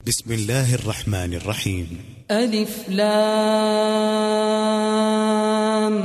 بسم الله الرحمن الرحيم. ألف لام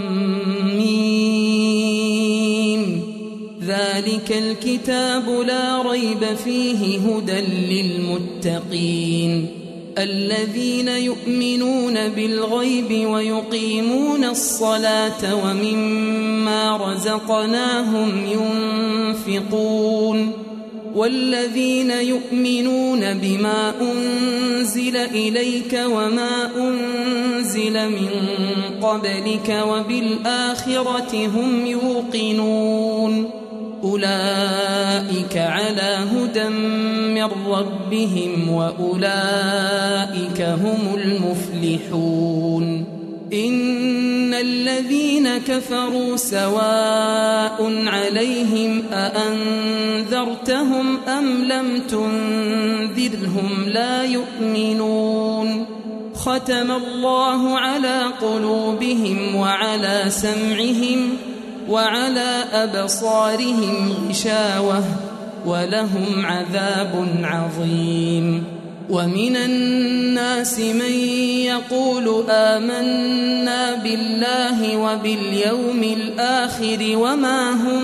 ميم. ذلك الكتاب لا ريب فيه هدى للمتقين الذين يؤمنون بالغيب ويقيمون الصلاة ومما رزقناهم ينفقون والذين يؤمنون بما أنزل إليك وما أنزل من قبلك وبالآخرة هم يوقنون أولئك على هدى من ربهم وأولئك هم المفلحون إن الذين كفروا سواء عليهم أأنذرتهم أم لم تنذرهم لا يؤمنون ختم الله على قلوبهم وعلى سمعهم وعلى أبصارهم غشاوة ولهم عذاب عظيم ومن الناس من يقول آمنا بالله وباليوم الآخر وما هم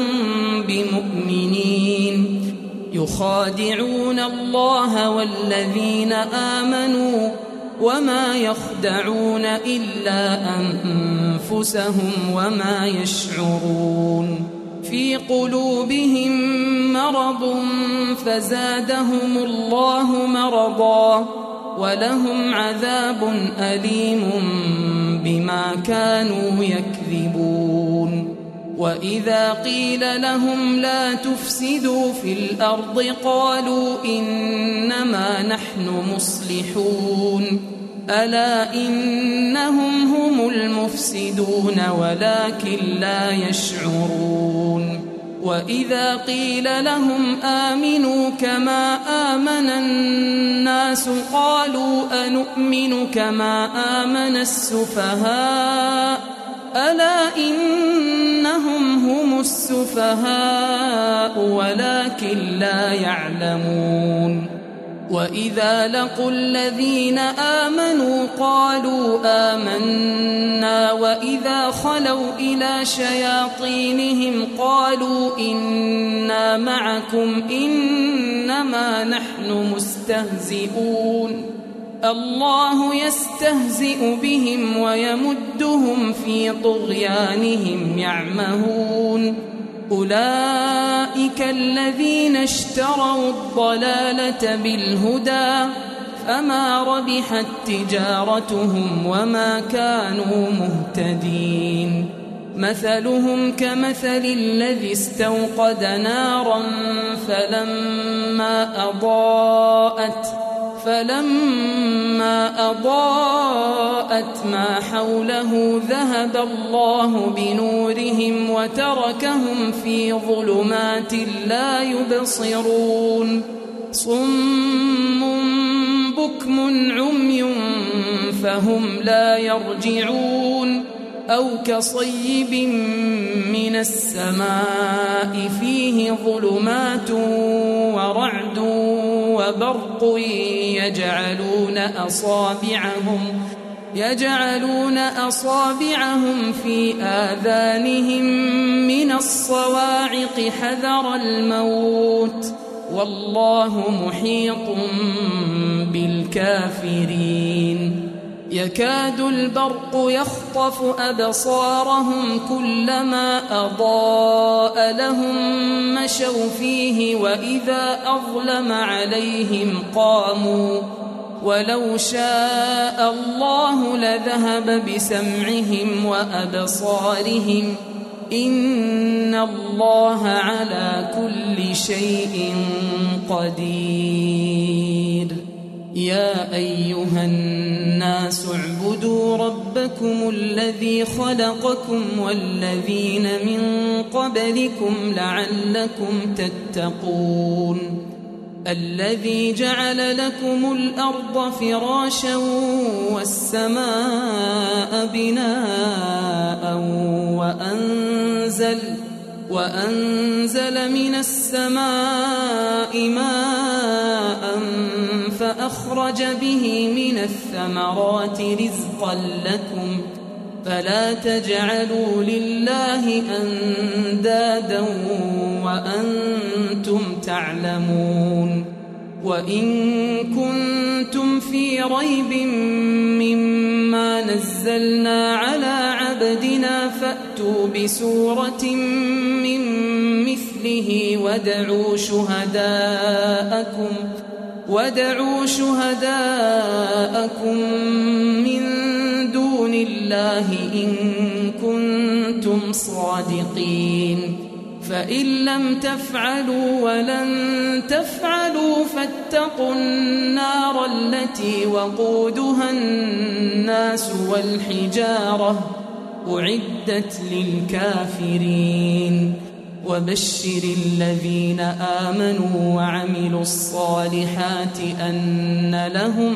بمؤمنين يخادعون الله والذين آمنوا وما يخدعون إلا أنفسهم وما يشعرون في قلوبهم مرض فزادهم الله مرضا ولهم عذاب أليم بما كانوا يكذبون وإذا قيل لهم لا تفسدوا في الأرض قالوا إنما نحن مصلحون ألا إنهم هم المفسدون ولكن لا يشعرون وإذا قيل لهم آمنوا كما آمن الناس قالوا أنؤمن كما آمن السفهاء ألا إنهم هم السفهاء ولكن لا يعلمون وإذا لقوا الذين آمنوا قالوا آمنا وإذا خلوا إلى شياطينهم قالوا إنا معكم إنما نحن مستهزئون الله يستهزئ بهم ويمدهم في طغيانهم يعمهون أولئك الذين اشتروا الضلالة بالهدى فما ربحت تجارتهم وما كانوا مهتدين مثلهم كمثل الذي استوقد نارا فلما أضاءت ما حوله ذهب الله بنورهم وتركهم في ظلمات لا يبصرون صم بكم عمي فهم لا يرجعون أو كصيب من السماء فيه ظلمات ورعد وبرق يجعلون أصابعهم في آذانهم من الصواعق حذر الموت والله محيط بالكافرين يكاد البرق يخطف أبصارهم كلما أضاء لهم مشوا فيه وإذا أظلم عليهم قاموا ولو شاء الله لذهب بسمعهم وأبصارهم إن الله على كل شيء قدير يا أيها الناس اعبدوا ربكم الذي خلقكم والذين من قبلكم لعلكم تتقون الذي جعل لكم الأرض فراشا والسماء بناء وأنزل من السماء ماء فأخرج به من الثمرات رزقا لكم فلا تجعلوا لله أندادا وأنتم تعلمون وإن كنتم في ريب مما نزلنا على عبدنا فأتوا بسورة من مثله وادعوا شهداءكم من دون الله إن كنتم صادقين فإن لم تفعلوا ولن تفعلوا فاتقوا النار التي وقودها الناس والحجارة أعدت للكافرين وبشر الذين آمنوا وعملوا الصالحات أن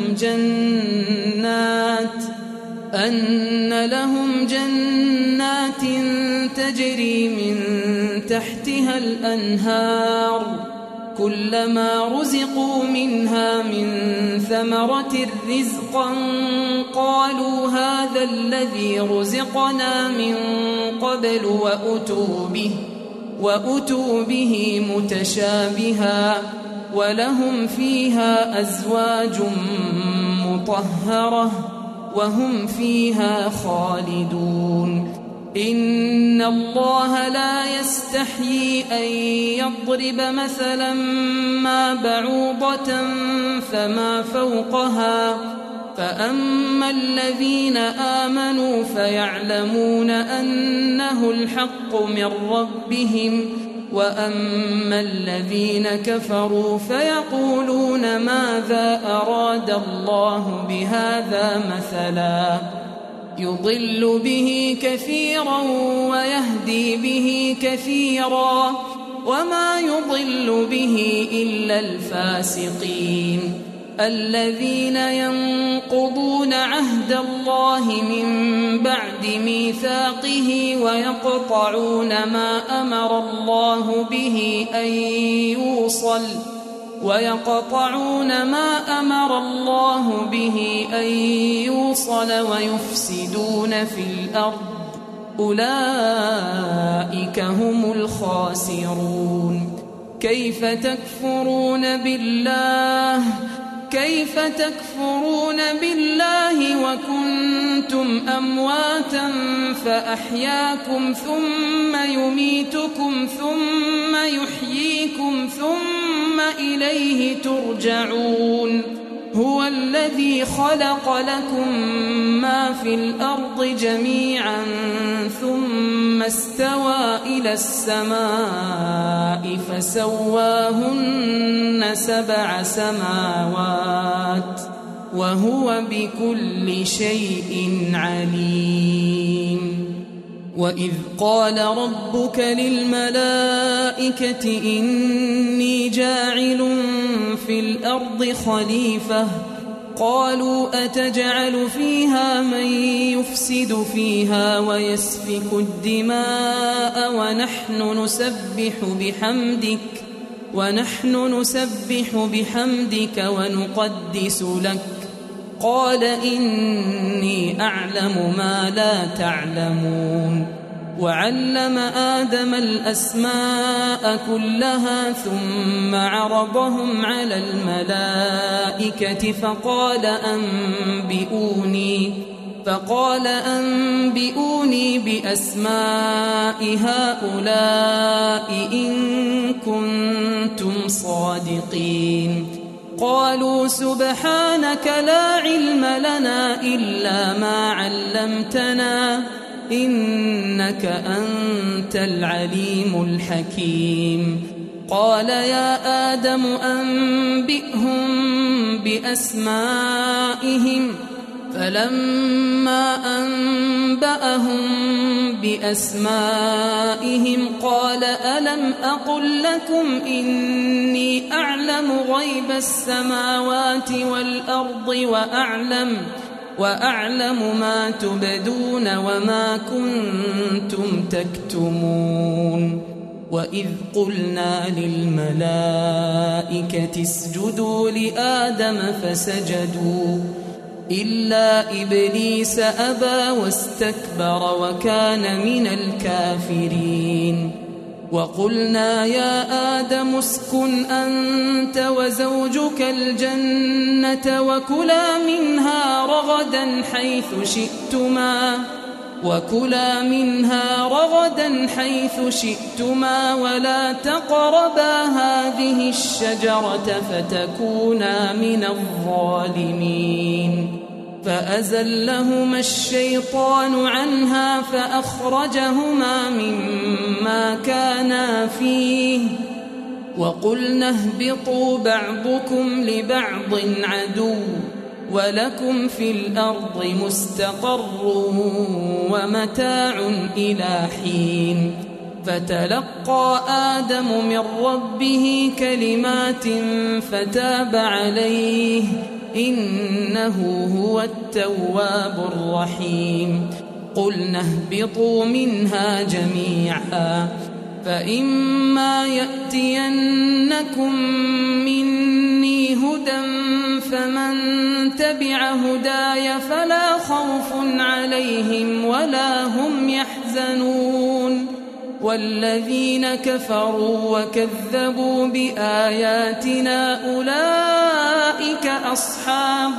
لهم جنات تجري من تحتها الأنهار كلما رزقوا منها من ثمرة رزقا قالوا هذا الذي رزقنا من قبل وأتوا به متشابها ولهم فيها أزواج مطهرة وهم فيها خالدون إن الله لا يستحيي أن يضرب مثلا ما بعوضة فما فوقها فأما الذين آمنوا فيعلمون أنه الحق من ربهم وأما الذين كفروا فيقولون ماذا أراد الله بهذا مثلا يضل به كثيرا ويهدي به كثيرا وما يضل به إلا الفاسقين الذين ينقضون عهد الله من بعد ميثاقه ويقطعون ما أمر الله به أن يوصل ويفسدون في الأرض أولئك هم الخاسرون كيف تكفرون بالله وكنتم أمواتا فأحياكم ثم يميتكم ثم يحييكم ثم إليه ترجعون هو الذي خلق لكم ما في الأرض جميعا ثم استوى إلى السماء فسواهن 7 سماوات وهو بكل شيء عليم وإذ قال ربك للملائكة إني جاعل في الأرض خليفة قالوا أتجعل فيها من يفسد فيها ويسفك الدماء ونحن نسبح بحمدك ونقدس لك قال إني أعلم ما لا تعلمون وعلم آدم الأسماء كلها ثم عرضهم على الملائكة فقال أنبئوني بأسماء هؤلاء إن كنتم صادقين قالوا سبحانك لا علم لنا إلا ما علمتنا إنك أنت العليم الحكيم قال يا آدم أنبئهم بأسمائهم فلما أنبأهم بأسمائهم قال ألم أقل لكم إني أعلم غيب السماوات والأرض وأعلم ما تبدون وما كنتم تكتمون وإذ قلنا للملائكة اسجدوا لآدم فسجدوا إلا إبليس أبى واستكبر وكان من الكافرين وقلنا يا آدم اسكن أنت وزوجك الجنة وكلا منها رغدا حيث شئتما ولا تقربا هذه الشجرة فتكونا من الظالمين فأزلهما الشيطان عنها فأخرجهما مما كانا فيه وقلنا اهبطوا بعضكم لبعض عدو ولكم في الأرض مستقر ومتاع إلى حين فتلقى آدم من ربه كلمات فتاب عليه إنه هو التواب الرحيم قلنا اهبطوا منها جميعا فإما يأتينكم مني هدى فمن تبع هداي فلا خوف عليهم ولا هم يحزنون والذين كفروا وكذبوا بآياتنا أولئك أصحاب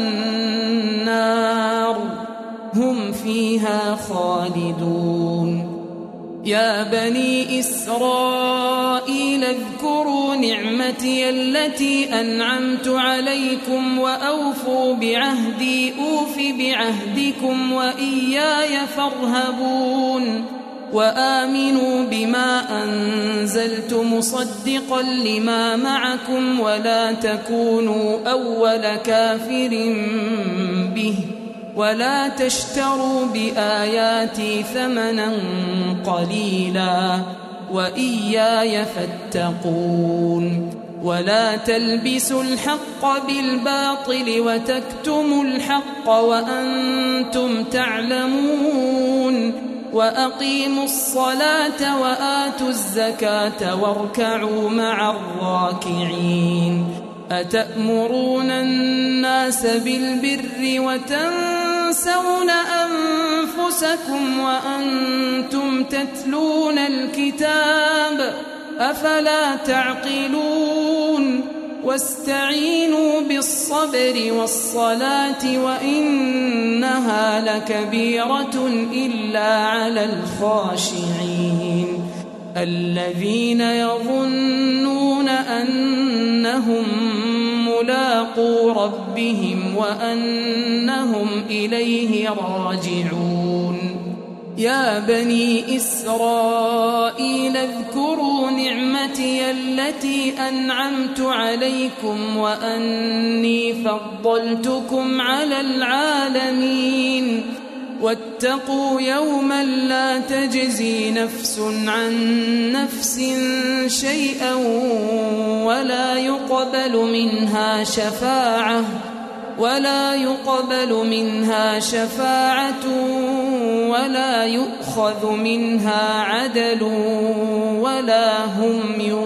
النار هم فيها خالدون يا بني إسرائيل اذكروا نعمتي التي أنعمت عليكم وأوفوا بعهدي أوف بعهدكم وإياي فارهبون وآمنوا بما أنزلت مصدقا لما معكم ولا تكونوا أول كافر به ولا تشتروا بآياتي ثمنا قليلا وإياي فاتقون ولا تلبسوا الحق بالباطل وتكتموا الحق وأنتم تعلمون وأقيموا الصلاة وآتوا الزكاة واركعوا مع الراكعين أتأمرون الناس بالبر وتنسون أنفسكم وأنتم تتلون الكتاب أفلا تعقلون واستعينوا بالصبر والصلاة وإنها لكبيرة إلا على الخاشعين الذين يظنون أنهم ملاقو ربهم وأنهم إليه راجعون يا بني إسرائيل اذكروا نعمتي التي أنعمت عليكم وأني فضلتكم على العالمين واتقوا يوما لا تجزي نفس عن نفس شيئا ولا يقبل منها شفاعة ولا يؤخذ منها عدل ولا هم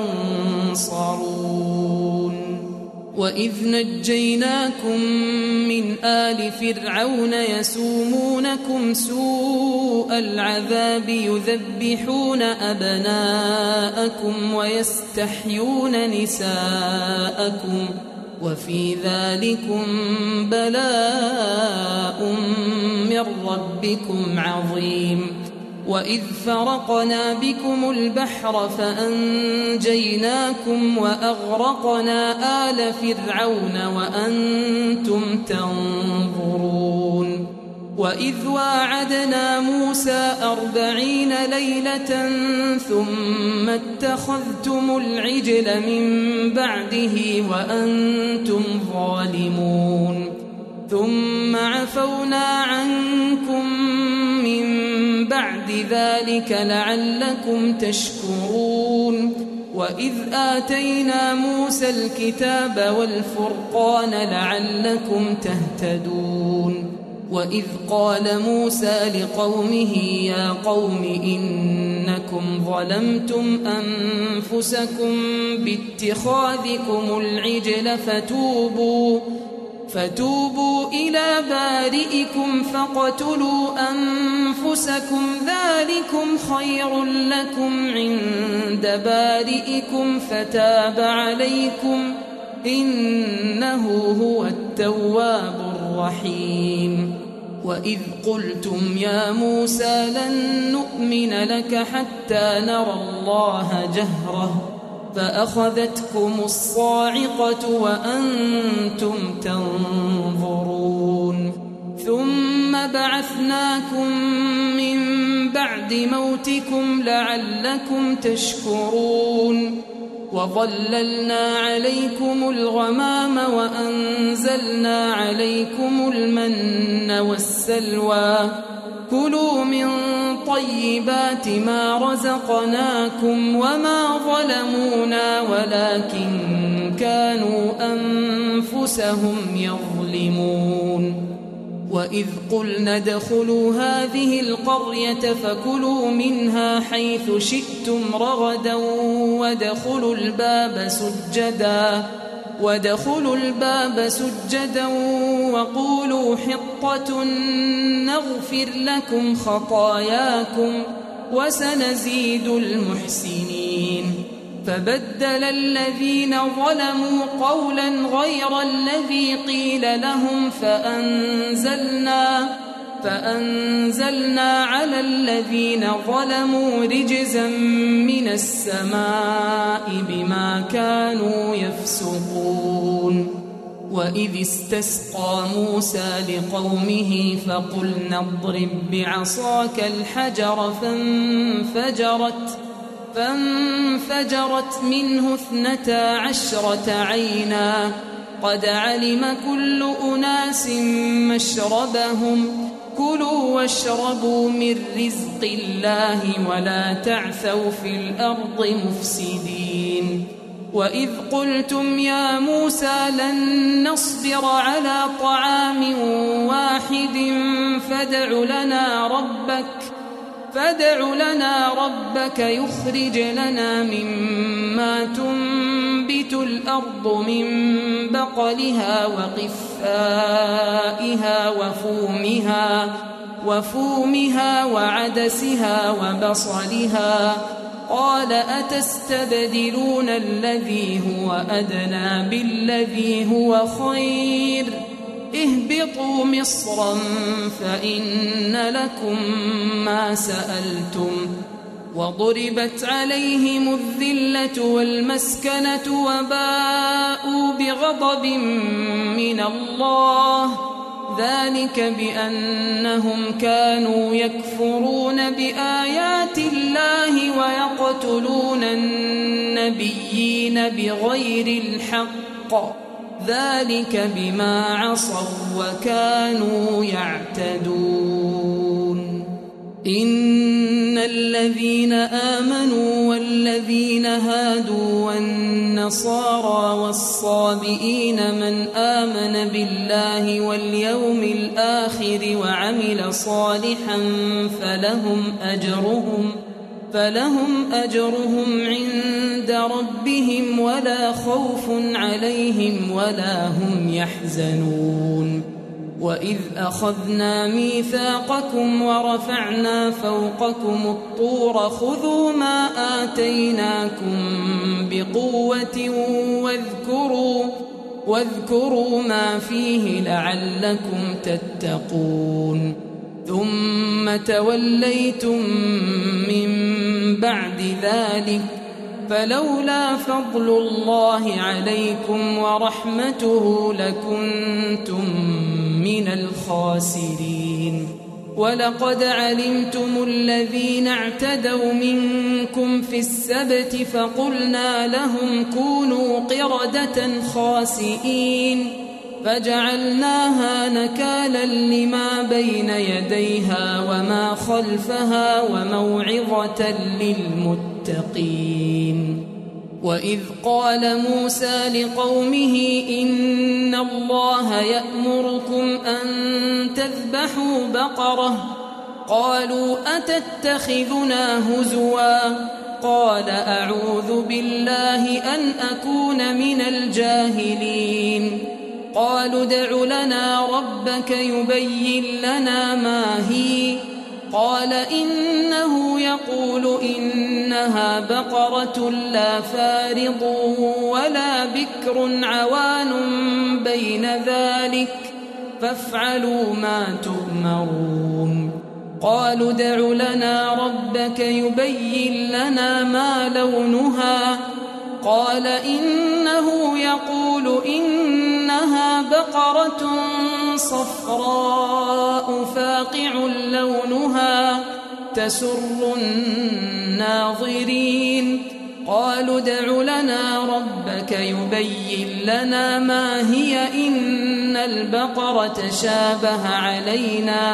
ينصرون وإذ نجيناكم من آل فرعون يسومونكم سوء العذاب يذبحون أبناءكم ويستحيون نساءكم وفي ذلكم بلاء من ربكم عظيم وإذ فرقنا بكم البحر فأنجيناكم وأغرقنا آل فرعون وأنتم تنظرون وإذ واعدنا موسى 40 ليلة ثم اتخذتم العجل من بعده وأنتم ظالمون ثم عفونا عنكم من بعد ذلك لعلكم تشكرون وإذ آتينا موسى الكتاب والفرقان لعلكم تهتدون وإذ قال موسى لقومه يا قوم إن إنكم ظلمتم أنفسكم باتخاذكم العجل فتوبوا إلى بارئكم فاقتلوا أنفسكم ذلكم خير لكم عند بارئكم فتاب عليكم إنه هو التواب الرحيم. وإذ قلتم يا موسى لن نؤمن لك حتى نرى الله جهرة فأخذتكم الصاعقة وأنتم تنظرون ثم بعثناكم من بعد موتكم لعلكم تشكرون وظللنا عليكم الغمام وأنزلنا عليكم المن والسلوى كلوا من طيبات ما رزقناكم وما ظلمونا ولكن كانوا أنفسهم يظلمون. وإذ قلنا ادخلوا هذه القرية فكلوا منها حيث شئتم رغدا وادخلوا الباب سجدا وقولوا حطة نغفر لكم خطاياكم وسنزيد المحسنين. فبدل الذين ظلموا قولا غير الذي قيل لهم فأنزلنا على الذين ظلموا رجزا من السماء بما كانوا يفسقون. وإذ استسقى موسى لقومه فقلنا اضرب بعصاك الحجر فانفجرت منه 12 عينا قد علم كل أناس مشربهم كلوا واشربوا من رزق الله ولا تعثوا في الأرض مفسدين. وإذ قلتم يا موسى لن نصبر على طعام واحد فادع لنا ربك يخرج لنا مما تنبت الأرض من بقلها وقثائها وفومها وعدسها وبصلها قال أتستبدلون الذي هو أدنى بالذي هو خير اهبطوا مصرا فإن لكم ما سألتم وضربت عليهم الذلة والمسكنة وباءوا بغضب من الله ذلك بأنهم كانوا يكفرون بآيات الله ويقتلون النبيين بغير الحق ذلك بما عصوا وكانوا يعتدون. إن الذين آمنوا والذين هادوا والنصارى والصابئين من آمن بالله واليوم الآخر وعمل صالحا فلهم أجرهم عند ربهم ولا خوف عليهم ولا هم يحزنون. وإذ أخذنا ميثاقكم ورفعنا فوقكم الطور خذوا ما آتيناكم بقوة واذكروا ما فيه لعلكم تتقون. ثم توليتم من بعد ذلك فلولا فضل الله عليكم ورحمته لكنتم من الخاسرين. ولقد علمتم الذين اعتدوا منكم في السبت فقلنا لهم كونوا قردة خاسئين فجعلناها نكالا لما بين يديها وما خلفها وموعظة للمتقين. وإذ قال موسى لقومه إن الله يأمركم أن تذبحوا بقرة قالوا أتتخذنا هزوا قال أعوذ بالله أن أكون من الجاهلين قالوا ادع لنا ربك يبين لنا ما هي قال إنه يقول إنها بقرة لا فارض ولا بكر عوان بين ذلك فافعلوا ما تؤمرون قالوا ادع لنا ربك يبين لنا ما لونها قال إنه يقول إنها بقرة صفراء فاقع لونها تسر الناظرين قالوا ادع لنا ربك يبين لنا ما هي إن البقرة شابه علينا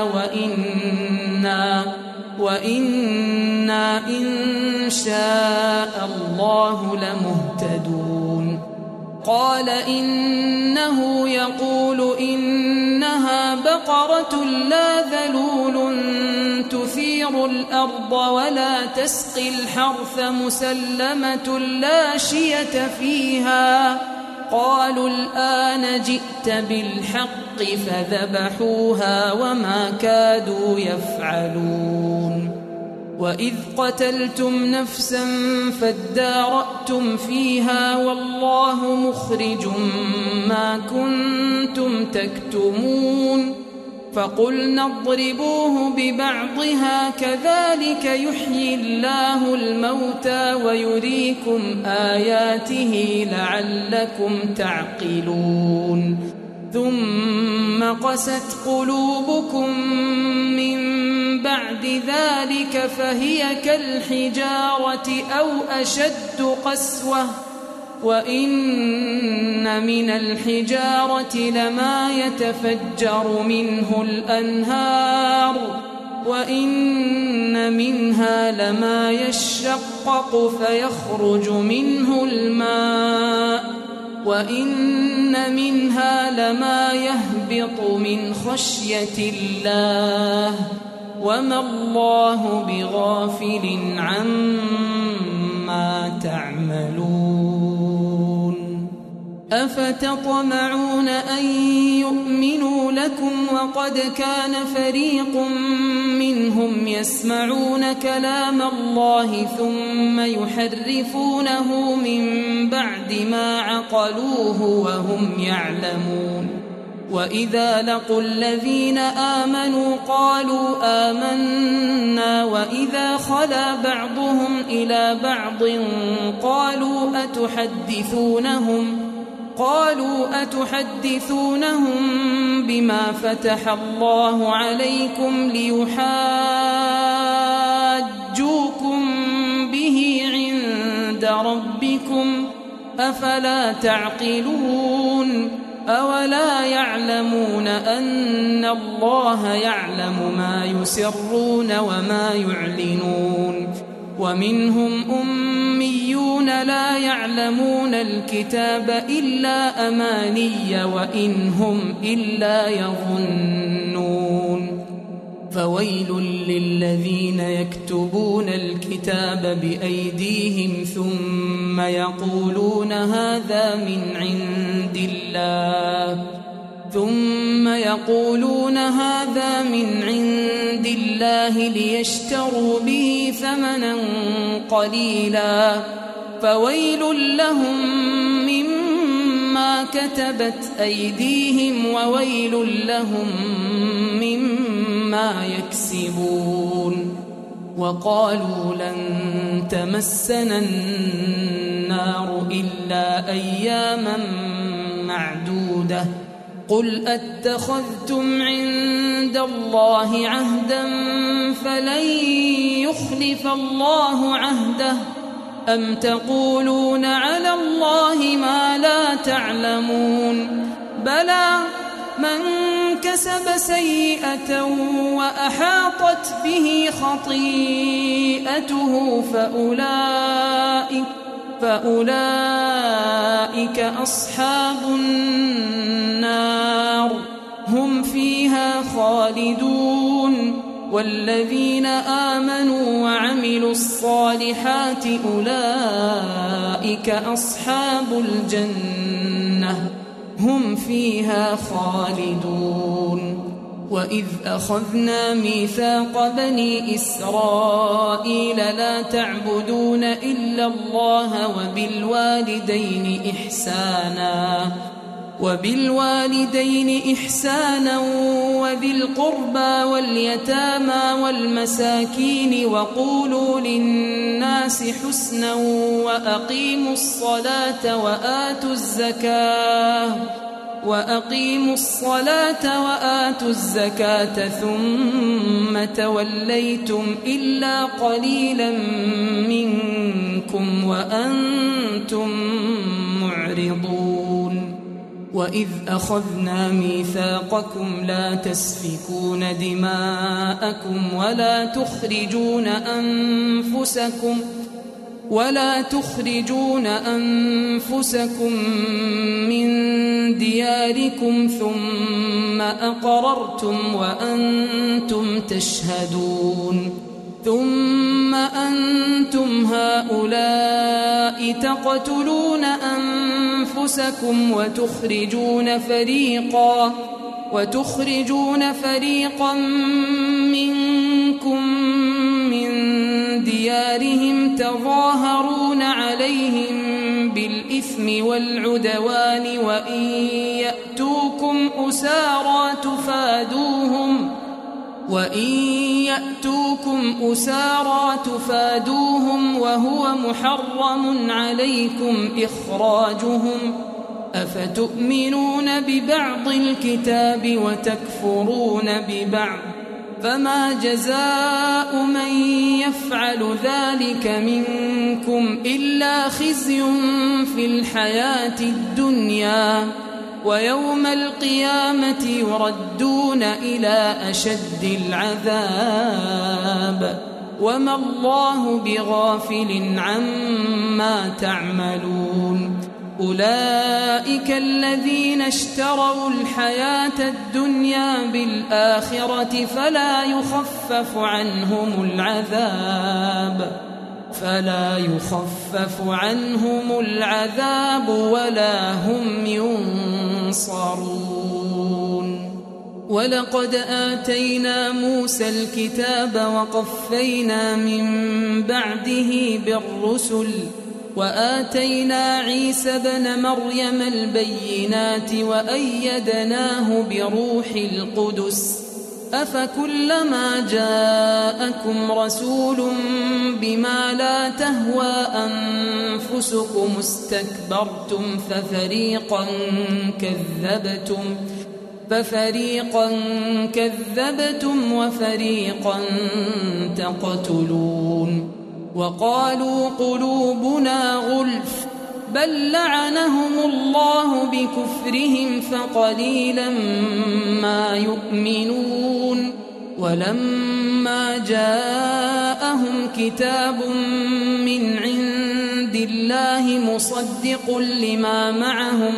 وإنا إن شاء الله لمهتدون قال إنه يقول إنها بقرة لا ذلول تثير الأرض ولا تسقي الحرث مسلمة لا شية فيها قالوا الآن جئت بالحق فذبحوها وما كادوا يفعلون وإذ قتلتم نفسا فادارأتم فيها والله مخرج ما كنتم تكتمون فقلنا اضربوه ببعضها كذلك يحيي الله الموتى ويريكم آياته لعلكم تعقلون ثم قست قلوبكم من بعد ذلك فهي كالحجارة أو أشد قسوة وإن من الحجارة لما يتفجر منه الأنهار وإن منها لما يشقق فيخرج منه الماء وإن منها لما يهبط من خشية الله وما الله بغافل عما تعملون أفتطمعون أن يؤمنوا لكم وقد كان فريق منهم يسمعون كلام الله ثم يحرفونه من بعد ما عقلوه وهم يعلمون وإذا لقوا الذين آمنوا قالوا آمنا وإذا خلا بعضهم إلى بعض قالوا أتحدثونهم بما فتح الله عليكم ليحاجوكم به عند ربكم أفلا تعقلون أولا يعلمون أن الله يعلم ما يسرون وما يعلنون ومنهم أميون لا يعلمون الكتاب إلا أماني وإن هم إلا يظنون فويل للذين يكتبون الكتاب بأيديهم ثم يقولون هذا من عند الله ليشتروا به ثمنا قليلا فويل لهم مما كتبت أيديهم وويل لهم مما يكسبون وقالوا لن تمسنا النار إلا أياما معدودة قل أتخذتم عند الله عهدا فلن يخلف الله عهده أم تقولون على الله ما لا تعلمون بلى من كسب سيئة وأحاطت به خطيئته فأولئك أصحاب النار هم فيها خالدون والذين آمنوا وعملوا الصالحات أولئك أصحاب الجنة هم فيها خالدون. وإذ أخذنا ميثاق بني إسرائيل لا تعبدون إلا الله وبالوالدين إحسانا وذي القربى واليتامى والمساكين وقولوا للناس حسنا وأقيموا الصلاة وآتوا الزكاة ثم توليتم إلا قليلا منكم وأنتم معرضون. وإذ أخذنا ميثاقكم لا تسفكون دماءكم ولا تخرجون أنفسكم من دياركم ثم أقررتم وأنتم تشهدون. ثم أنتم هؤلاء تقتلون أنفسكم وتخرجون فريقا منكم من ديارهم تظاهرون عليهم بالإثم والعدوان وإن يأتوكم أسارى تفادوهم وهو محرم عليكم إخراجهم أفتؤمنون ببعض الكتاب وتكفرون ببعض فما جزاء من يفعل ذلك منكم إلا خزي في الحياة الدنيا ويوم القيامة يردون إلى أشد العذاب وما الله بغافل عما تعملون. أولئك الذين اشتروا الحياة الدنيا بالآخرة فلا يخفف عنهم العذاب ولا هم ينصرون. ولقد آتينا موسى الكتاب وقفينا من بعده بالرسل وآتينا عيسى ابن مريم البينات وأيدناه بروح القدس أفكلما جاءكم رسول بما لا تهوى أنفسكم استكبرتم ففريقا كذبتم وفريقا تقتلون. وقالوا قلوبنا غلف بل لعنهم الله بكفرهم فقليلا ما يؤمنون. ولما جاءهم كتاب من عند الله مصدق لما معهم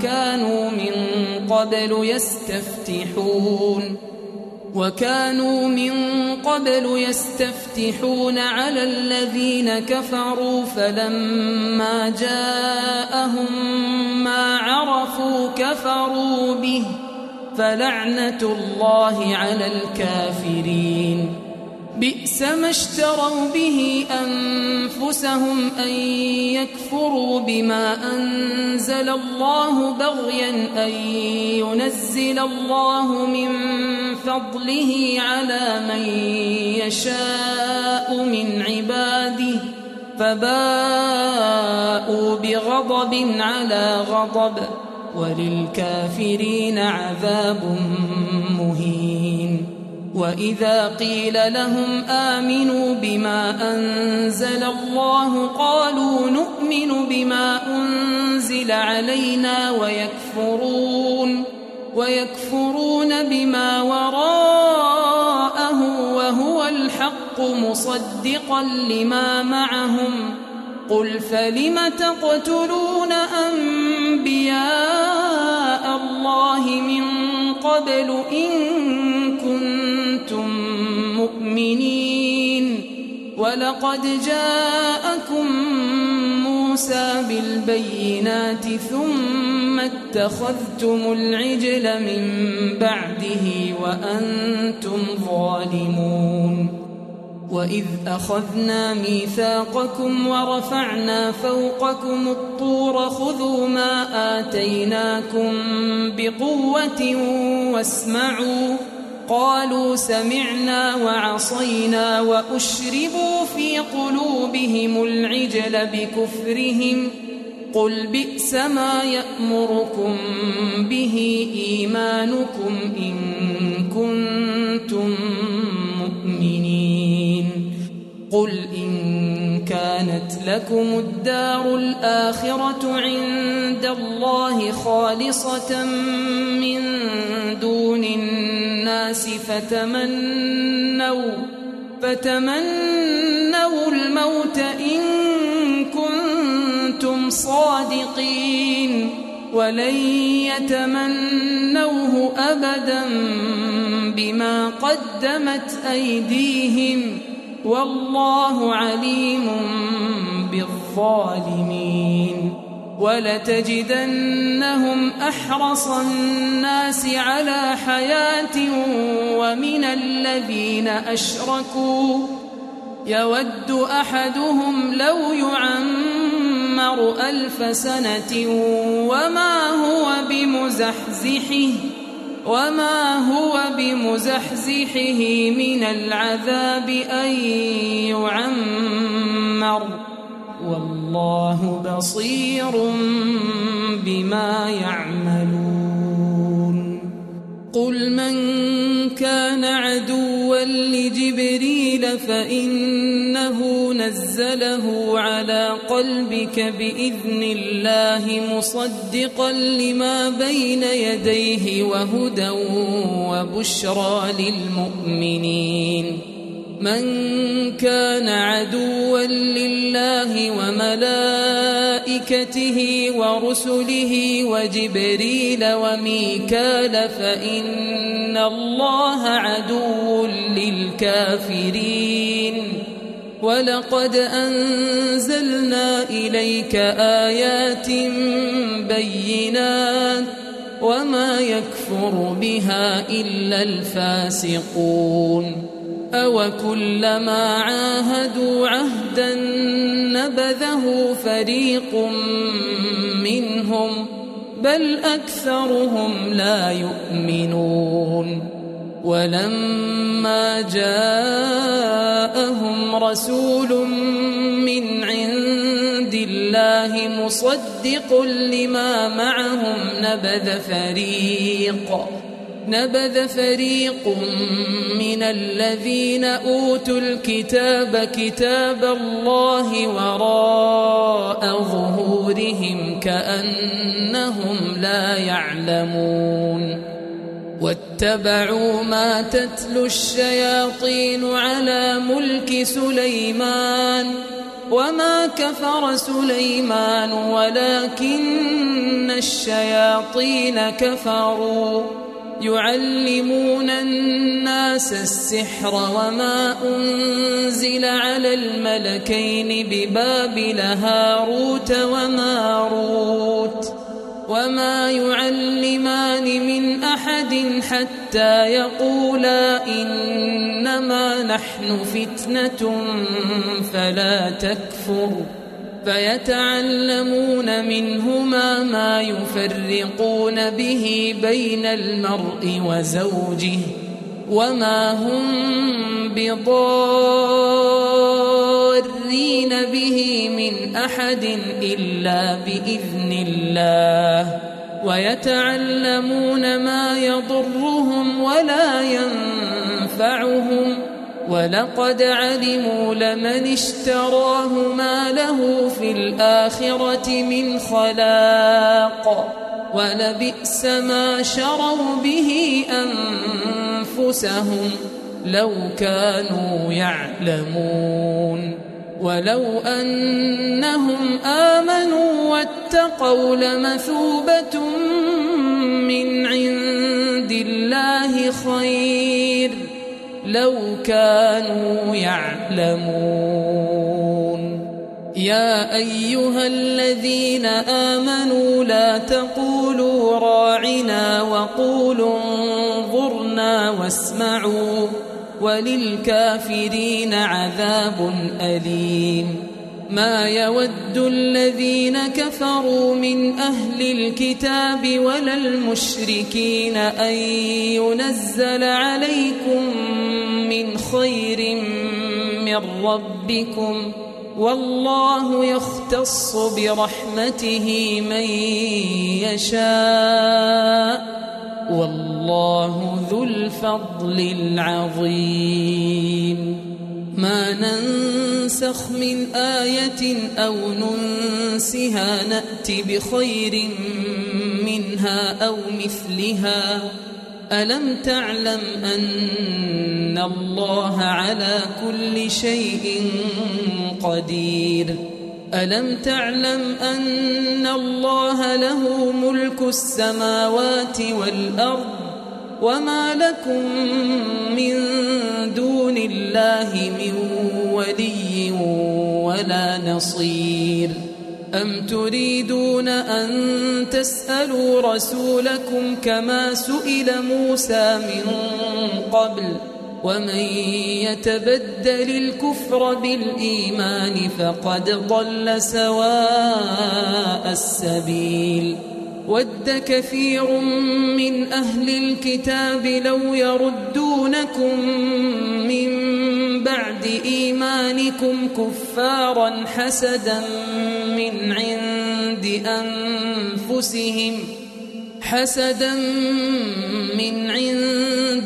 وكانوا من قبل يستفتحون على الذين كفروا فلما جاءهم ما عرفوا كفروا به فلعنة الله على الكافرين. بئس ما اشتروا به أنفسهم أن يكفروا بما أنزل الله بغيا أن ينزل الله من فضله على من يشاء من عباده فباءوا بغضب على غضب وللكافرين عذاب مهين. وإذا قيل لهم آمنوا بما أنزل الله قالوا نؤمن بما أنزل علينا ويكفرون بما وراءه وهو الحق مصدقا لما معهم. قل فلم تقتلون أنبياء الله من قبل إن كنتم مؤمنين ولقد جاءكم موسى بالبينات ثم اتخذتم العجل من بعده وأنتم ظالمون وإذ أخذنا ميثاقكم ورفعنا فوقكم الطور خذوا ما آتيناكم بقوة واسمعوا قالوا سمعنا وعصينا وأشربوا في قلوبهم العجل بكفرهم قل بئس ما يأمركم به إيمانكم إن كنتم مؤمنين قل إن كانت لكم الدار الآخرة عند الله خالصة من دون الناس فتمنوا الموت إن كنتم صادقين ولن يتمنوه أبدا بما قدمت أيديهم والله عليم بالظالمين ولتجدنهم أحرص الناس على حياة ومن الذين أشركوا يود أحدهم لو يعمر 1000 سنة وما هو بمزحزحه من العذاب أن يعمر والله بصير بما يعملون قل من كان عدوا لجبريل فإنه نزله على قلبك بإذن الله مصدقا لما بين يديه وهدى وبشرى للمؤمنين من كان عدوا لله وملائكته ورسله وجبريل وميكال فإن الله عدو للكافرين ولقد أنزلنا إليك آيات بينات وما يكفر بها إلا الفاسقون أوكلما عاهدوا عهدا نبذه فريق منهم بل أكثرهم لا يؤمنون ولما جاءهم رسول من عند الله مصدق لما معهم نبذ فريق من الذين أوتوا الكتاب كتاب الله وراء ظهورهم كأنهم لا يعلمون واتبعوا ما تتلو الشياطين على ملك سليمان وما كفر سليمان ولكن الشياطين كفروا يعلمون الناس السحر وما أنزل على الملكين ببابل هاروت وماروت وما يعلمان من أحد حتى يقولا إنما نحن فتنة فلا تكفر فيتعلمون منهما ما يفرقون به بين المرء وزوجه وما هم بضارين به من أحد إلا بإذن الله ويتعلمون ما يضرهم ولا ينفعهم ولقد علموا لمن اشتراه ما له في الآخرة من خلاق ولبئس ما شروا به أنفسهم لو كانوا يعلمون ولو أنهم آمنوا واتقوا لمثوبة من عند الله خير لو كانوا يعلمون. يا أيها الذين آمنوا لا تقولوا راعنا وقولوا انظرنا واسمعوا وللكافرين عذاب أليم. ما يود الذين كفروا من أهل الكتاب ولا المشركين أن ينزل عليكم من خير من ربكم، والله يختص برحمته من يشاء، والله ذو الفضل العظيم. ما ننسخ من آية أو ننسها نأت بخير منها أو مثلها. ألم تعلم أن الله على كل شيء قدير؟ ألم تعلم أن الله له ملك السماوات والأرض وما لكم من دون الله من ولي ولا نصير؟ أم تريدون أن تسألوا رسولكم كما سئل موسى من قبل؟ ومن يتبدل الكفر بالإيمان فقد ضل سواء السبيل. ود كثير من أهل الكتاب لو يردونكم من بعد إيمانكم كفارا حسدا من عند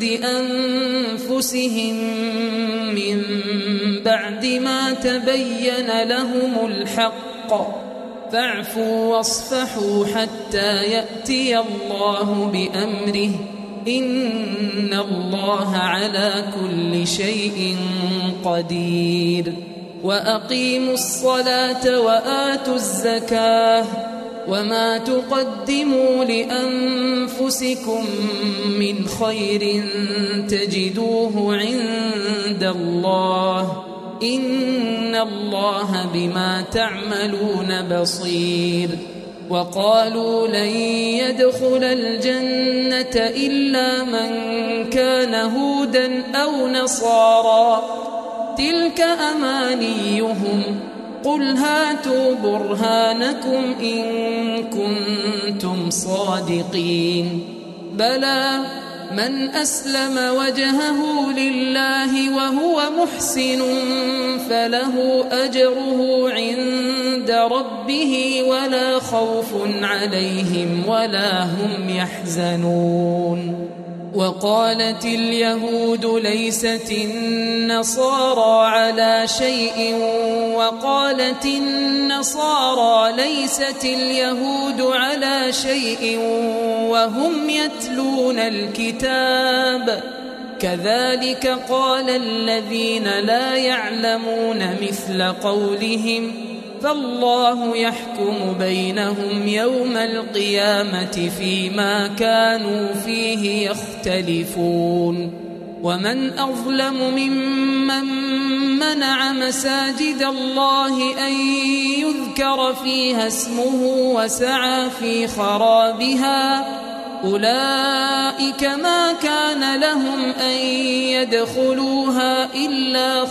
أنفسهم من بعد ما تبين لهم الحق، فاعفوا واصفحوا حتى يأتي الله بأمره، إن الله على كل شيء قدير. وأقيموا الصلاة وآتوا الزكاة، وما تقدموا لأنفسكم من خير تجدوه عند الله، إن الله بما تعملون بصير. وقالوا لن يدخل الجنة إلا من كان هودا أو نصارى، تلك أمانيهم، قل هاتوا برهانكم إن كنتم صادقين. بلى من أسلم وجهه لله وهو محسن فله أجره عند ربه ولا خوف عليهم ولا هم يحزنون. وقالت اليهود ليست النصارى على شيء، وقالت النصارى ليست اليهود على شيء وهم يتلون الكتاب، كذلك قال الذين لا يعلمون مثل قولهم، فالله يحكم بينهم يوم القيامة فيما كانوا فيه يختلفون. ومن أظلم ممن منع مساجد الله أن يذكر فيها اسمه وسعى في خرابها، أولئك ما كان لهم أن يدخلوها إلا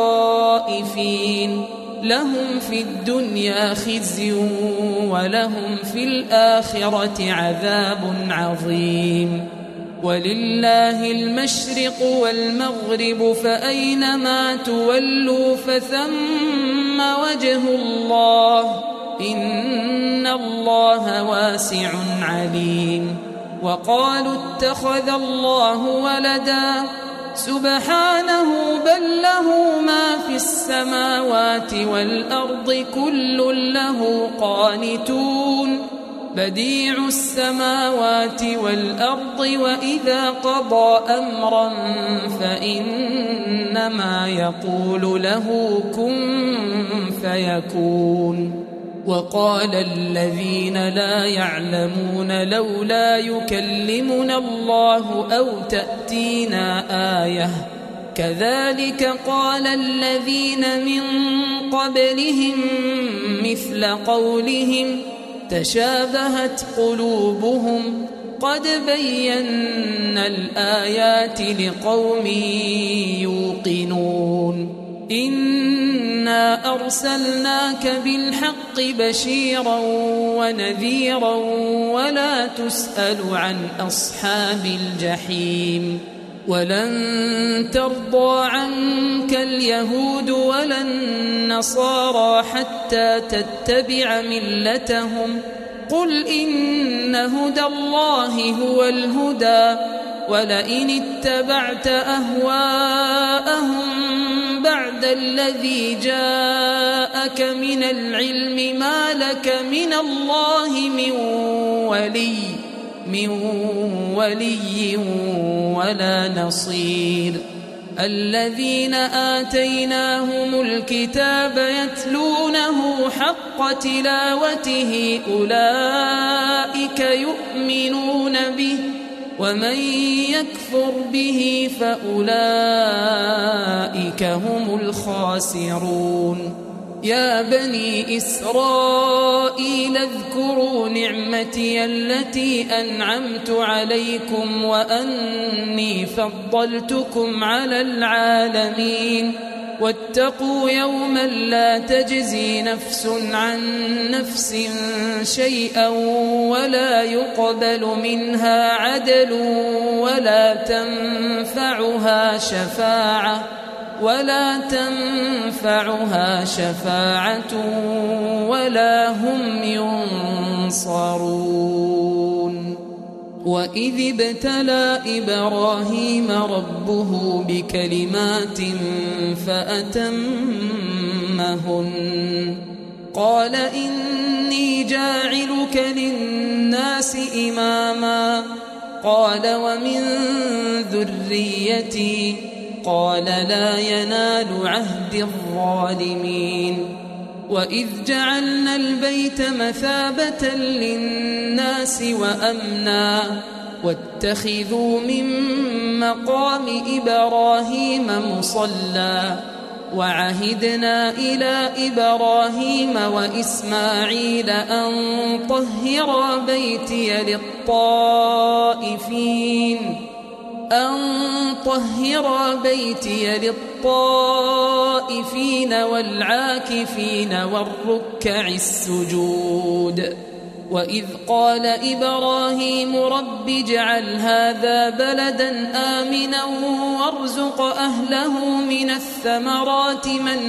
خائفين، لهم في الدنيا خزي ولهم في الآخرة عذاب عظيم. ولله المشرق والمغرب، فأينما تولوا فثم وجه الله، إن الله واسع عليم. وقالوا اتخذ الله ولدا، سبحانه بل له ما في السماوات والأرض كل له قانتون، بديع السماوات والأرض، وإذا قضى أمرا فإنما يقول له كن فيكون. وقال الذين لا يعلمون لولا يكلمنا الله أو تأتينا آية، كذلك قال الذين من قبلهم مثل قولهم تشابهت قلوبهم قد بينا الآيات لقوم يوقنون إنا أرسلناك بالحق بشيرا ونذيرا ولا تسأل عن أصحاب الجحيم ولن ترضى عنك اليهود ولا النصارى حتى تتبع ملتهم قل إن هدى الله هو الهدى ولئن اتبعت أهواءهم بعد الذي جاءك من العلم ما لك من الله من ولي ولا نصير الذين آتيناهم الكتاب يتلونه حق تلاوته أولئك يؤمنون به ومن يكفر به فأولئك هم الخاسرون يا بني إسرائيل اذكروا نعمتي التي أنعمت عليكم وأني فضلتكم على العالمين واتقوا يوما لا تجزي نفس عن نفس شيئا ولا يقبل منها عدل ولا تنفعها شفاعة ولا هم ينصرون وإذ ابتلى إبراهيم ربه بكلمات فأتمهن قال إني جاعلك للناس إماما قال ومن ذريتي قال لا ينال عهد الظالمين وإذ جعلنا البيت مثابة للناس وأمنا واتخذوا من مقام إبراهيم مصلى وعهدنا إلى إبراهيم وإسماعيل أن طهرا بيتي للطائفين والعاكفين والركع السجود وإذ قال إبراهيم رب اجعل هذا بلدا آمنا وارزق أهله من الثمرات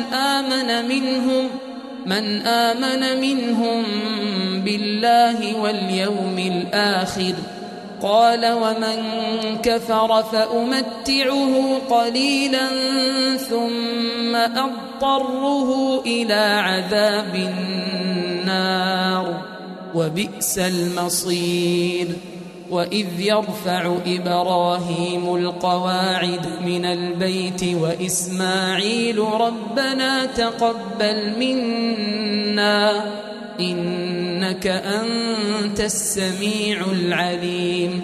من آمن منهم بالله واليوم الآخر قال ومن كفر فأمتعه قليلا ثم أضطره إلى عذاب النار وبئس المصير وإذ يرفع إبراهيم القواعد من البيت وإسماعيل ربنا تقبل منا إنك أنت السميع العليم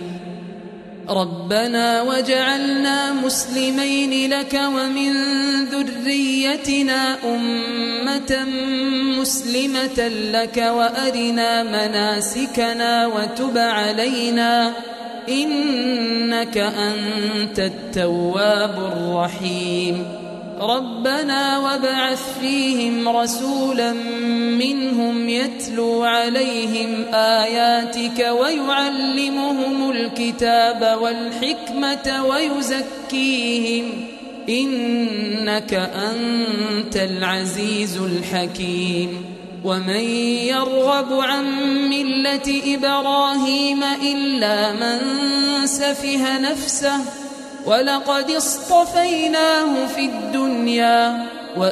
ربنا وجعلنا مسلمين لك ومن ذريتنا أمة مسلمة لك وأرنا مناسكنا وتب علينا إنك أنت التواب الرحيم ربنا وابعث فيهم رسولا منهم يتلو عليهم آياتك ويعلمهم الكتاب والحكمة ويزكيهم إنك أنت العزيز الحكيم ومن يرغب عن ملة إبراهيم إلا من سفه نفسه ولقد اصطفيناه في الدنيا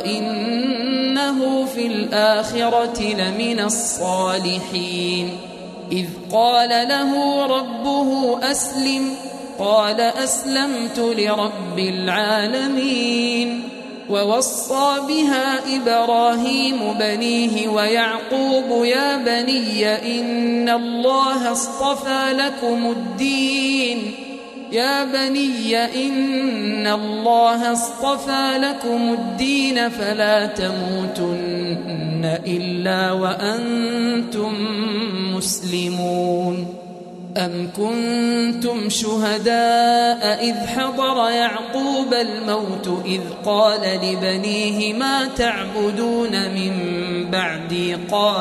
وإنه في الآخرة لمن الصالحين إذ قال له ربه أسلم قال أسلمت لرب العالمين ووصى بها إبراهيم بنيه ويعقوب يا بني إن الله اصطفى لكم الدين يا بني إن الله اصطفى لكم الدين فلا تموتن إلا وأنتم مسلمون أم كنتم شهداء إذ حضر يعقوب الموت إذ قال لبنيه ما تعبدون من بعدي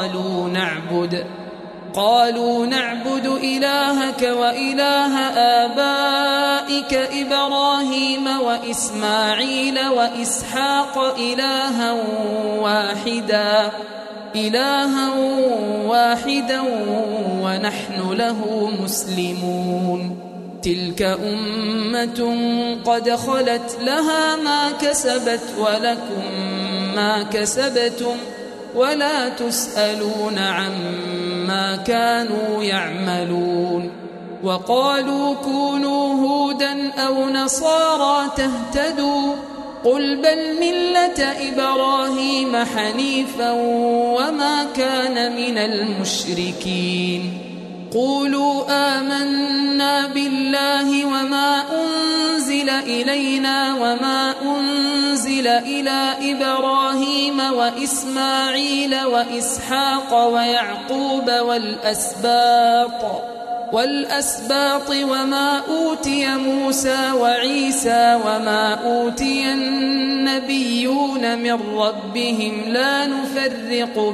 قالوا نعبد إلهك وإله آبائك إبراهيم وإسماعيل وإسحاق إلها واحدا ونحن له مسلمون تلك أمة قد خلت لها ما كسبت ولكم ما كسبتم ولا تسألون عما كانوا يعملون وقالوا كونوا هودا أو نصارى تهتدوا قل بل ملة إبراهيم حنيفا وما كان من المشركين قولوا آمنا بالله وما أنزل إلينا وما أنزل إلى إبراهيم وإسماعيل وإسحاق ويعقوب والأسباط وما أوتي موسى وعيسى وما أوتي النبيون من ربهم لا نفرق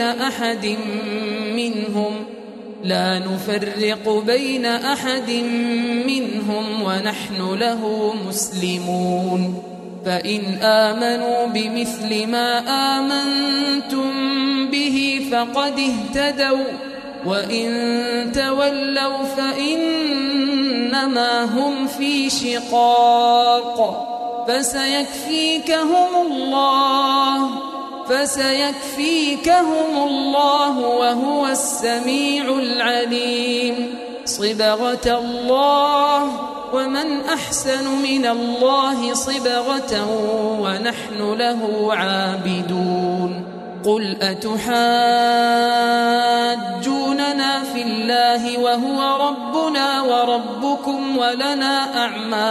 بين أحد منهم ونحن له مسلمون فإن آمنوا بمثل ما آمنتم به فقد اهتدوا وإن تولوا فإنما هم في شقاق فسيكفيكهم الله وهو السميع العليم صبغة الله ومن أحسن من الله صبغة ونحن له عابدون قل أتحاجوننا في الله وهو ربنا وربكم ولنا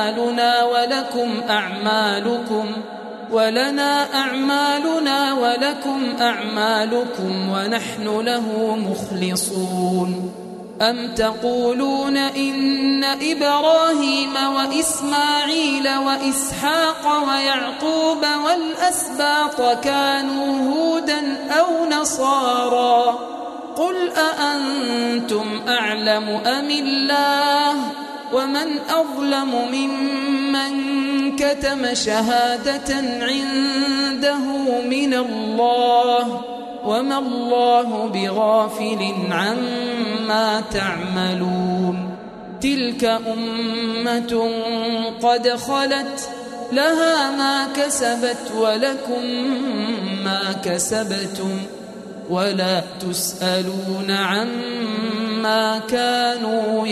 أعمالنا ولكم أعمالكم ونحن له مخلصون أم تقولون إن إبراهيم وإسماعيل وإسحاق ويعقوب والأسباط كانوا هودا أو نصارى قل أأنتم أعلم أم الله ومن أظلم ممن كتم شهادة عنده من الله وما الله بغافل عما تعملون تلك أمة قد خلت لها ما كسبت ولكم ما كسبتم ولا تسألون عما كانوا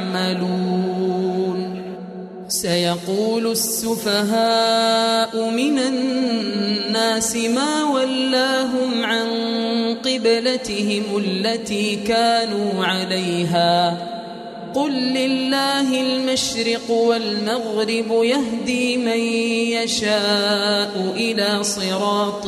يعملون سيقول السفهاء من الناس ما ولاهم عن قبلتهم التي كانوا عليها قل لله المشرق والمغرب يهدي من يشاء إلى صراط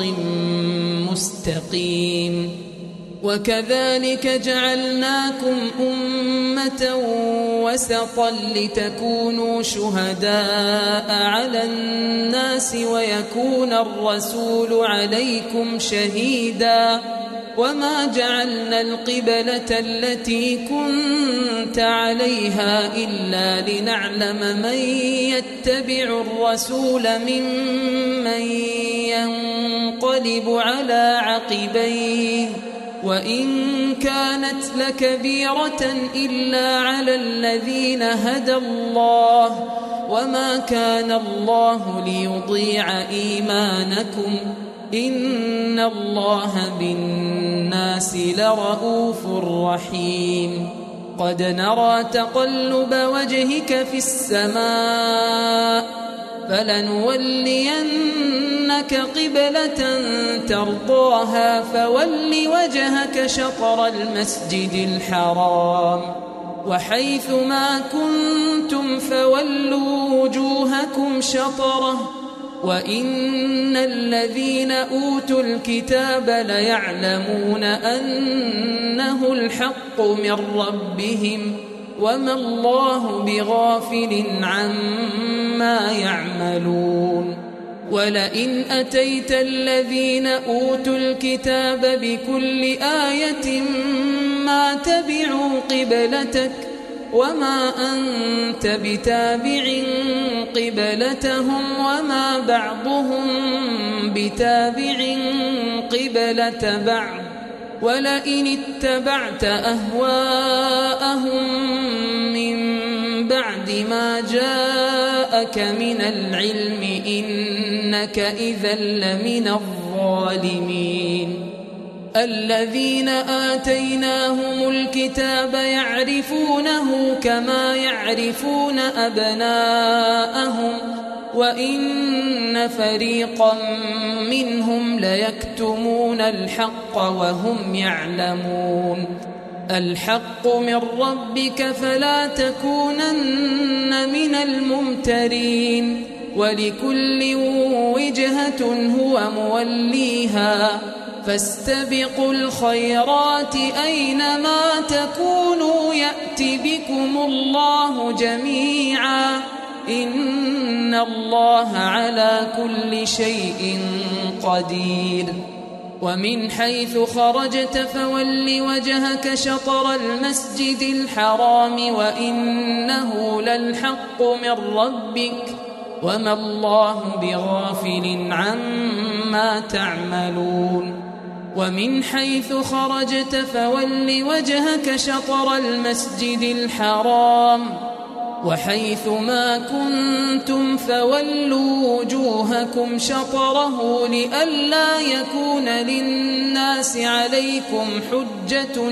مستقيم وكذلك جعلناكم أمة وسطا لتكونوا شهداء على الناس ويكون الرسول عليكم شهيدا وما جعلنا القبلة التي كنت عليها إلا لنعلم من يتبع الرسول ممن ينقلب على عقبيه وإن كانت لكبيرة إلا على الذين هدى الله وما كان الله ليضيع إيمانكم إن الله بالناس لرؤوف رحيم قد نرى تقلب وجهك في السماء فلنولينك قبلة ترضاها فول وجهك شطر المسجد الحرام وحيث ما كنتم كنتم فولوا وجوهكم شطرة وإن الذين أوتوا الكتاب ليعلمون أنه الحق من ربهم وما الله بغافل عما يعملون ولئن أتيت الذين أوتوا الكتاب بكل آية ما تبعوا قبلتك وما أنت بتابع قبلتهم وما بعضهم بتابع قبلة بعض ولئن اتبعت أهواءهم من بعد ما جاءك من العلم إنك إذا لمن الظالمين الذين آتيناهم الكتاب يعرفونه كما يعرفون أبناءهم وإن فريقا منهم ليكتمون الحق وهم يعلمون الحق من ربك فلا تكونن من الممترين ولكل وجهة هو موليها فاستبقوا الخيرات أينما تكونوا يأت بكم الله جميعا إن الله على كل شيء قدير ومن حيث خرجت فول وجهك شطر المسجد الحرام وإنه للحق من ربك وما الله بغافل عما تعملون ومن حيث خرجت فول وجهك شطر المسجد الحرام وحيث ما كنتم فولوا وجوهكم شطره لئلا يكون للناس عليكم حجة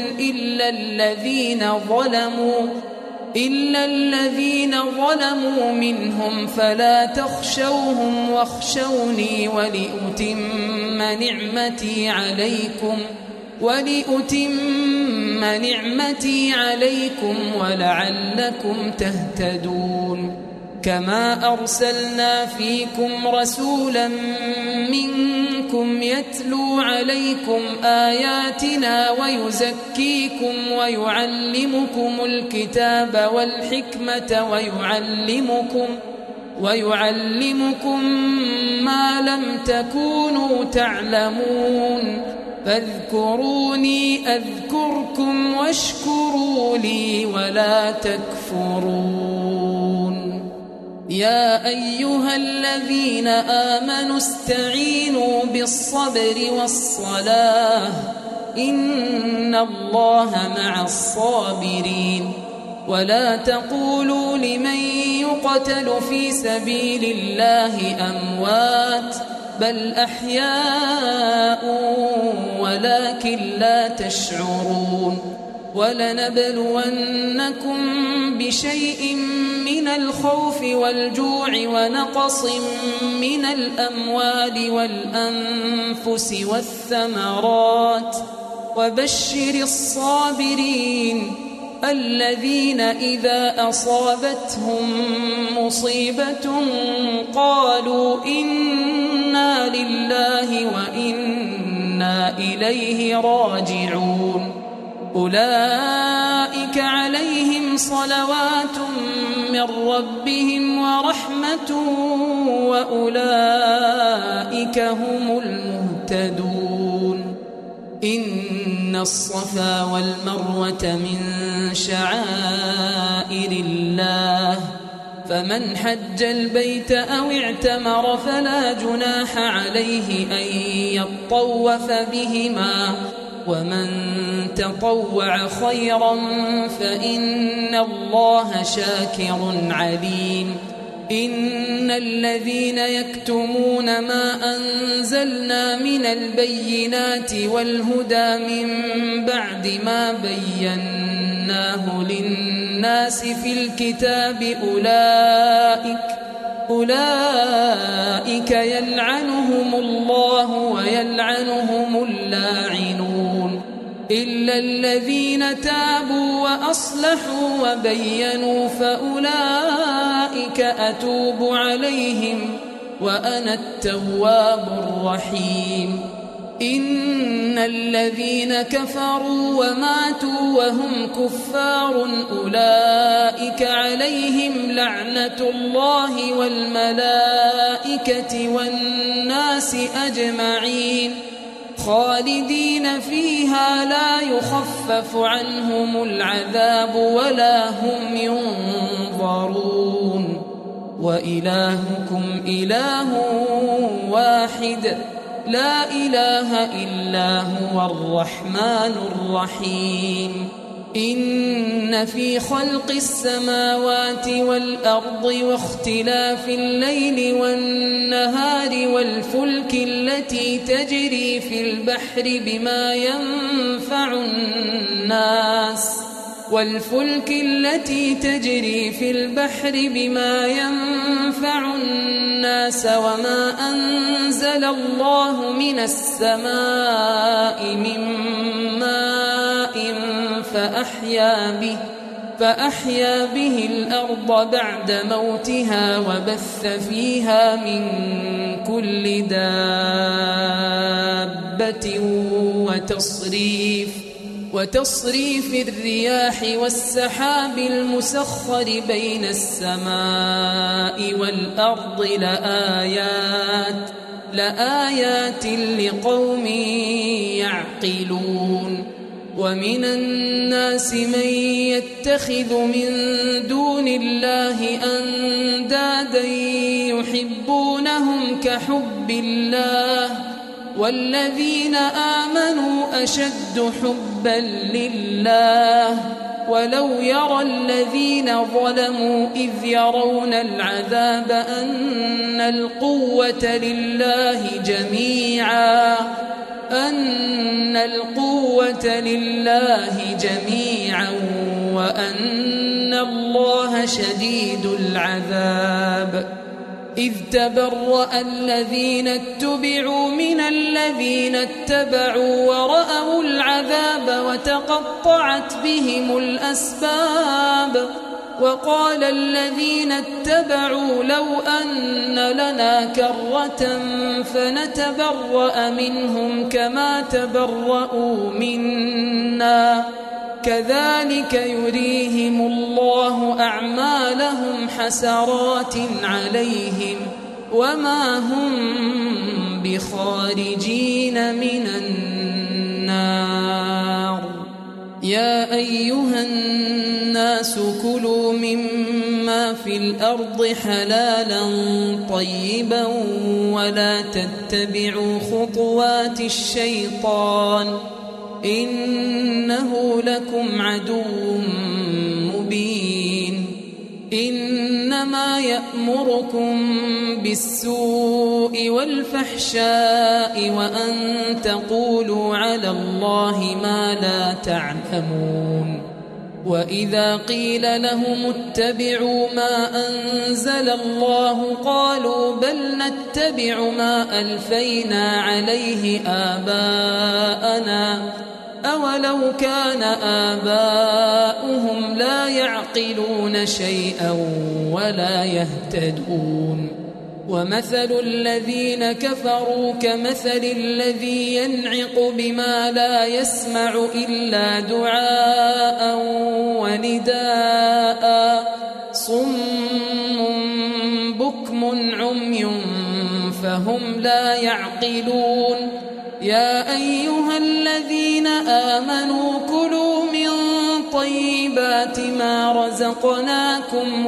إلا الذين ظلموا منهم فلا تخشوهم واخشوني ولأتم نعمتي عليكم ولعلكم تهتدون كما أرسلنا فيكم رسولا منكم يتلو عليكم آياتنا ويزكيكم ويعلمكم الكتاب والحكمة ويعلمكم ما لم تكونوا تعلمون فاذكروني أذكركم واشكروا لي ولا تكفرون يا أيها الذين آمنوا استعينوا بالصبر والصلاة إن الله مع الصابرين ولا تقولوا لمن يقتل في سبيل الله أموات بل أحياء ولكن لا تشعرون ولنبلونكم بشيء من الخوف والجوع ونقص من الأموال والأنفس والثمرات وبشر الصابرين الذين إذا أصابتهم مصيبة قالوا إنا لله وإنا إليه راجعون أولئك عليهم صلوات من ربهم ورحمة وأولئك هم المهتدون إن الصفا والمروة من شعائر الله فمن حج البيت أو اعتمر فلا جناح عليه أن يطوف بهما ومن تطوع خيرا فإن الله شاكر عليم إن الذين يكتمون ما أنزلنا من البينات والهدى من بعد ما بيناه للناس في الكتاب أولئك يلعنهم الله ويلعنهم اللاعنون إلا الذين تابوا وأصلحوا وبينوا فأولئك أتوب عليهم وأنا التواب الرحيم. إن الذين كفروا وماتوا وهم كفار أولئك عليهم لعنة الله والملائكة والناس أجمعين خالدين فيها لا يخفف عنهم العذاب ولا هم ينظرون. وإلهكم إله واحد لا إله إلا هو الرحمن الرحيم. إن في خلق السماوات والأرض واختلاف الليل والنهار والفلك التي تجري في البحر بما ينفع الناس وما أنزل الله من السماء من ماء فأحيا به الأرض بعد موتها وبث فيها من كل دابة وتصريف الرياح والسحاب المسخر بين السماء والأرض لآيات لقوم يعقلون. ومن الناس من يتخذ من دون الله أندادا يحبونهم كحب الله والذين آمنوا أشد حبا لله. ولو يرى الذين ظلموا إذ يرون العذاب أن القوة لله جميعا وأن الله شديد العذاب. إذ تبرأ الذين اتبعوا من الذين اتبعوا ورأوا العذاب وتقطعت بهم الأسباب. وقال الذين اتبعوا لو أن لنا كرة فنتبرأ منهم كما تبرأوا منا كذلك يريهم الله أعمالهم حسرات عليهم وما هم بخارجين من النار. يا أيها الناس كلوا مما في الأرض حلالا طيبا ولا تتبعوا خطوات الشيطان إنه لكم عدو مبين. إنما يأمركم بالسوء والفحشاء وأن تقولوا على الله ما لا تعلمون. وإذا قيل لهم اتبعوا ما أنزل الله قالوا بل نتبع ما ألفينا عليه آباءنا أولو كان آباؤهم لا يعقلون شيئا ولا يهتدون. ومثل الذين كفروا كمثل الذي ينعق بما لا يسمع إلا دعاء ونداء صم بكم عمي فهم لا يعقلون. يا أيها الذين آمنوا كلوا من طيبات ما رزقناكم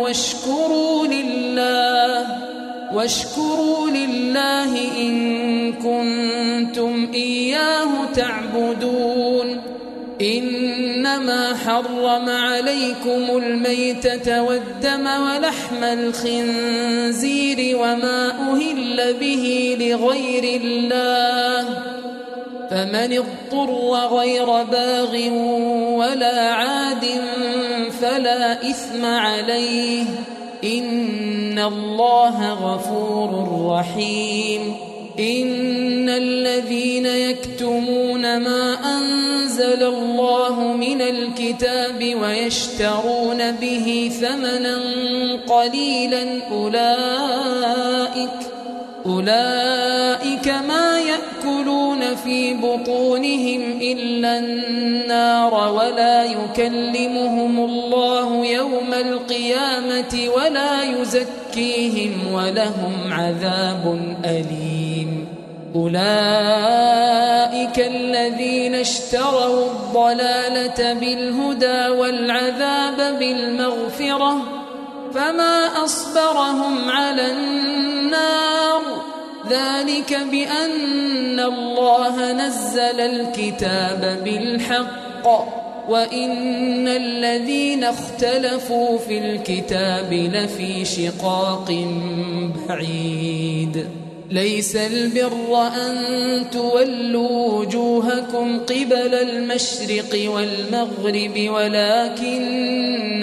واشكروا لله إن كنتم إياه تعبدون. إنما حرم عليكم الميتة والدم ولحم الخنزير وما أهل به لغير الله فمن اضطر غير باغ ولا عاد فلا إثم عليه إن الله غفور رحيم. إن الذين يكتمون ما أنزل أنزل الله من الكتاب ويشترون به ثمنا قليلا أولئك ما يأكلون في بطونهم إلا النار ولا يكلمهم الله يوم القيامة ولا يزكيهم ولهم عذاب أليم أولئك الذين اشتروا الضلالة بالهدى والعذاب بالمغفرة فما أصبرهم على النار ذلك بأن الله نزل الكتاب بالحق وإن الذين اختلفوا في الكتاب لفي شقاق بعيد ليس البر أن تولوا وجوهكم قبل المشرق والمغرب ولكن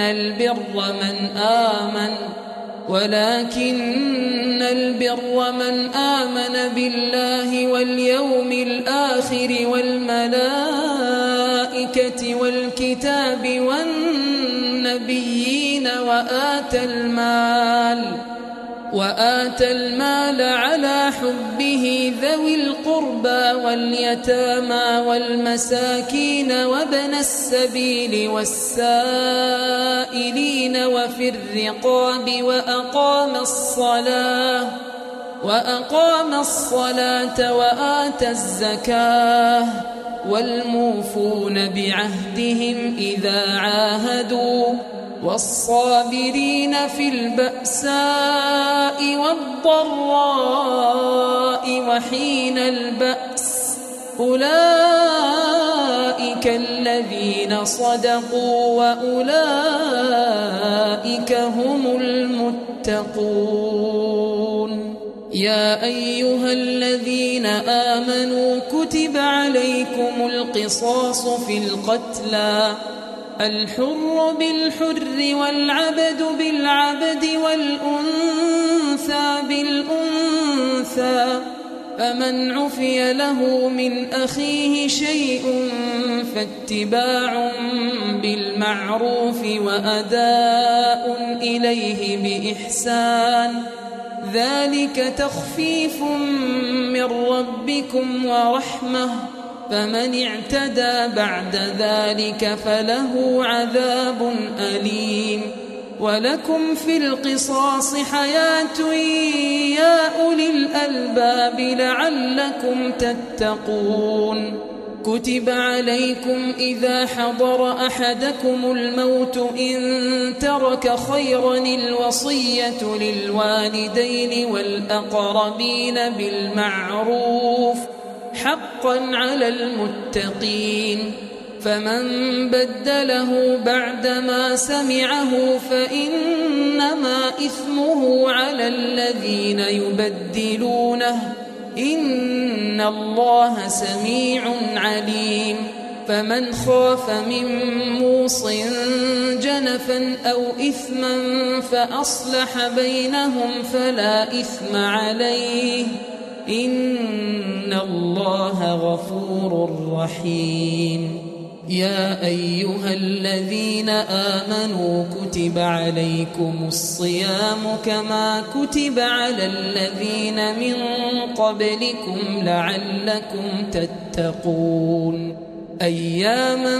البر من آمن بالله واليوم الآخر والملائكة والكتاب والنبيين وآتى المال على حبه ذوي القربى واليتامى والمساكين وابن السبيل والسائلين وفي الرقاب وأقام الصلاة وآتى الزكاة والموفون بعهدهم إذا عاهدوا والصابرين في البأساء والضراء وحين البأس أولئك الذين صدقوا وأولئك هم المتقون يا أيها الذين آمنوا كتب عليكم القصاص في القتلى الحر بالحر والعبد بالعبد والأنثى بالأنثى فمن عفي له من أخيه شيء فاتباع بالمعروف وأداء إليه بإحسان ذلك تخفيف من ربكم ورحمة فمن اعتدى بعد ذلك فله عذاب أليم ولكم في القصاص حياة يا أولي الألباب لعلكم تتقون كتب عليكم إذا حضر أحدكم الموت إن ترك خيرا الوصية للوالدين والأقربين بالمعروف حقا على المتقين فمن بدله بعدما سمعه فإنما إثمه على الذين يبدلونه إن الله سميع عليم فمن خاف من موص جنفا أو إثما فأصلح بينهم فلا إثم عليه إن الله غفور رحيم يا أيها الذين آمنوا كتب عليكم الصيام كما كتب على الذين من قبلكم لعلكم تتقون أياما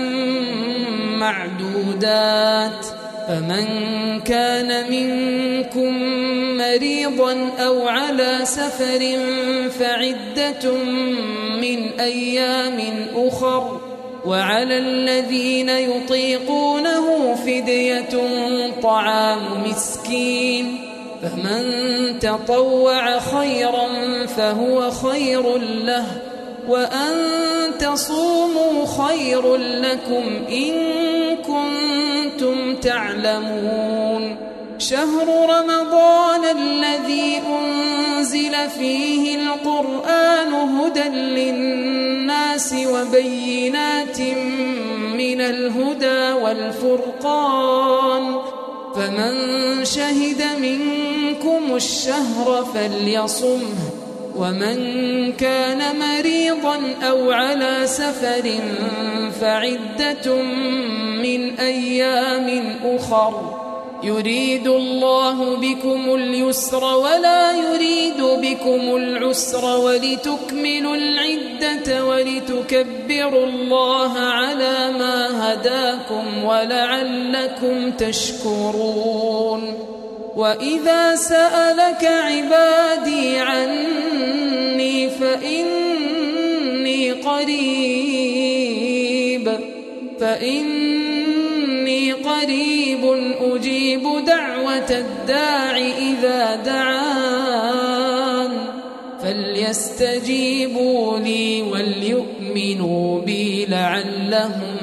معدودات فمن كان منكم مريضا أو على سفر فعدة من أيام أخر وعلى الذين يطيقونه فدية طعام مسكين فمن تطوع خيرا فهو خير له وأن تصوموا خير لكم إن كنتم تعلمون شهر رمضان الذي أنزل فيه القرآن هدى للناس وبينات من الهدى والفرقان فمن شهد منكم الشهر فليصمه ومن كان مريضا أو على سفر فعدة من أيام أخر يريد الله بكم اليسر ولا يريد بكم العسر ولتكملوا العدة ولتكبروا الله على ما هداكم ولعلكم تشكرون وإذا سألك عبادي عني فإني قريب أجيب دعوة الداع إذا دعان فليستجيبوا لي وليؤمنوا بي لعلهم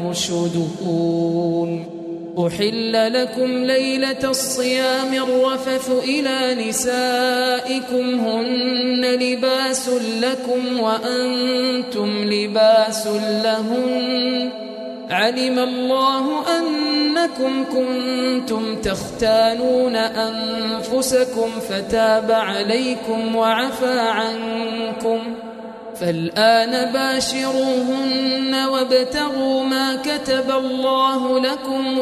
يرشدون أحل لكم ليلة الصيام الرفث إلى نسائكم هن لباس لكم وأنتم لباس لهن علم الله أنكم كنتم تختانون أنفسكم فتاب عليكم وعفى عنكم فالآن باشروهن وابتغوا ما كتب الله لكم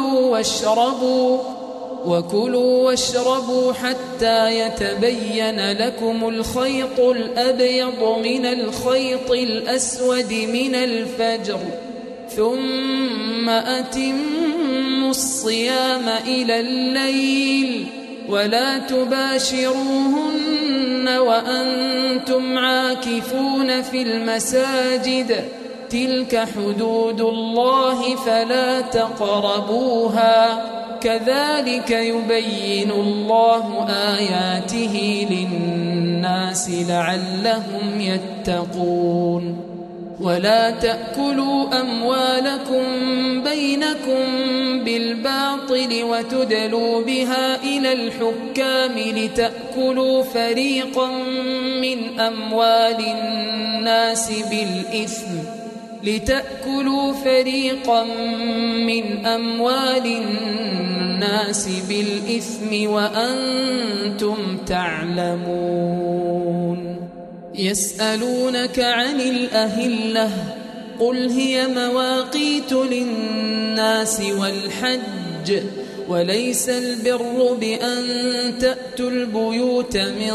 وكلوا واشربوا حتى يتبين لكم الخيط الأبيض من الخيط الأسود من الفجر ثم أتموا الصيام إلى الليل ولا تباشروهن وأنتم عاكفون في المساجد تلك حدود الله فلا تقربوها كذلك يبين الله آياته للناس لعلهم يتقون ولا تأكلوا أموالكم بينكم بالباطل وتدلوا بها إلى الحكام لتأكلوا فريقا من أموال الناس بالإثم وأنتم تعلمون يسألونك عن الأهلة قل هي مواقيت للناس والحج وليس البر بأن تأتوا البيوت من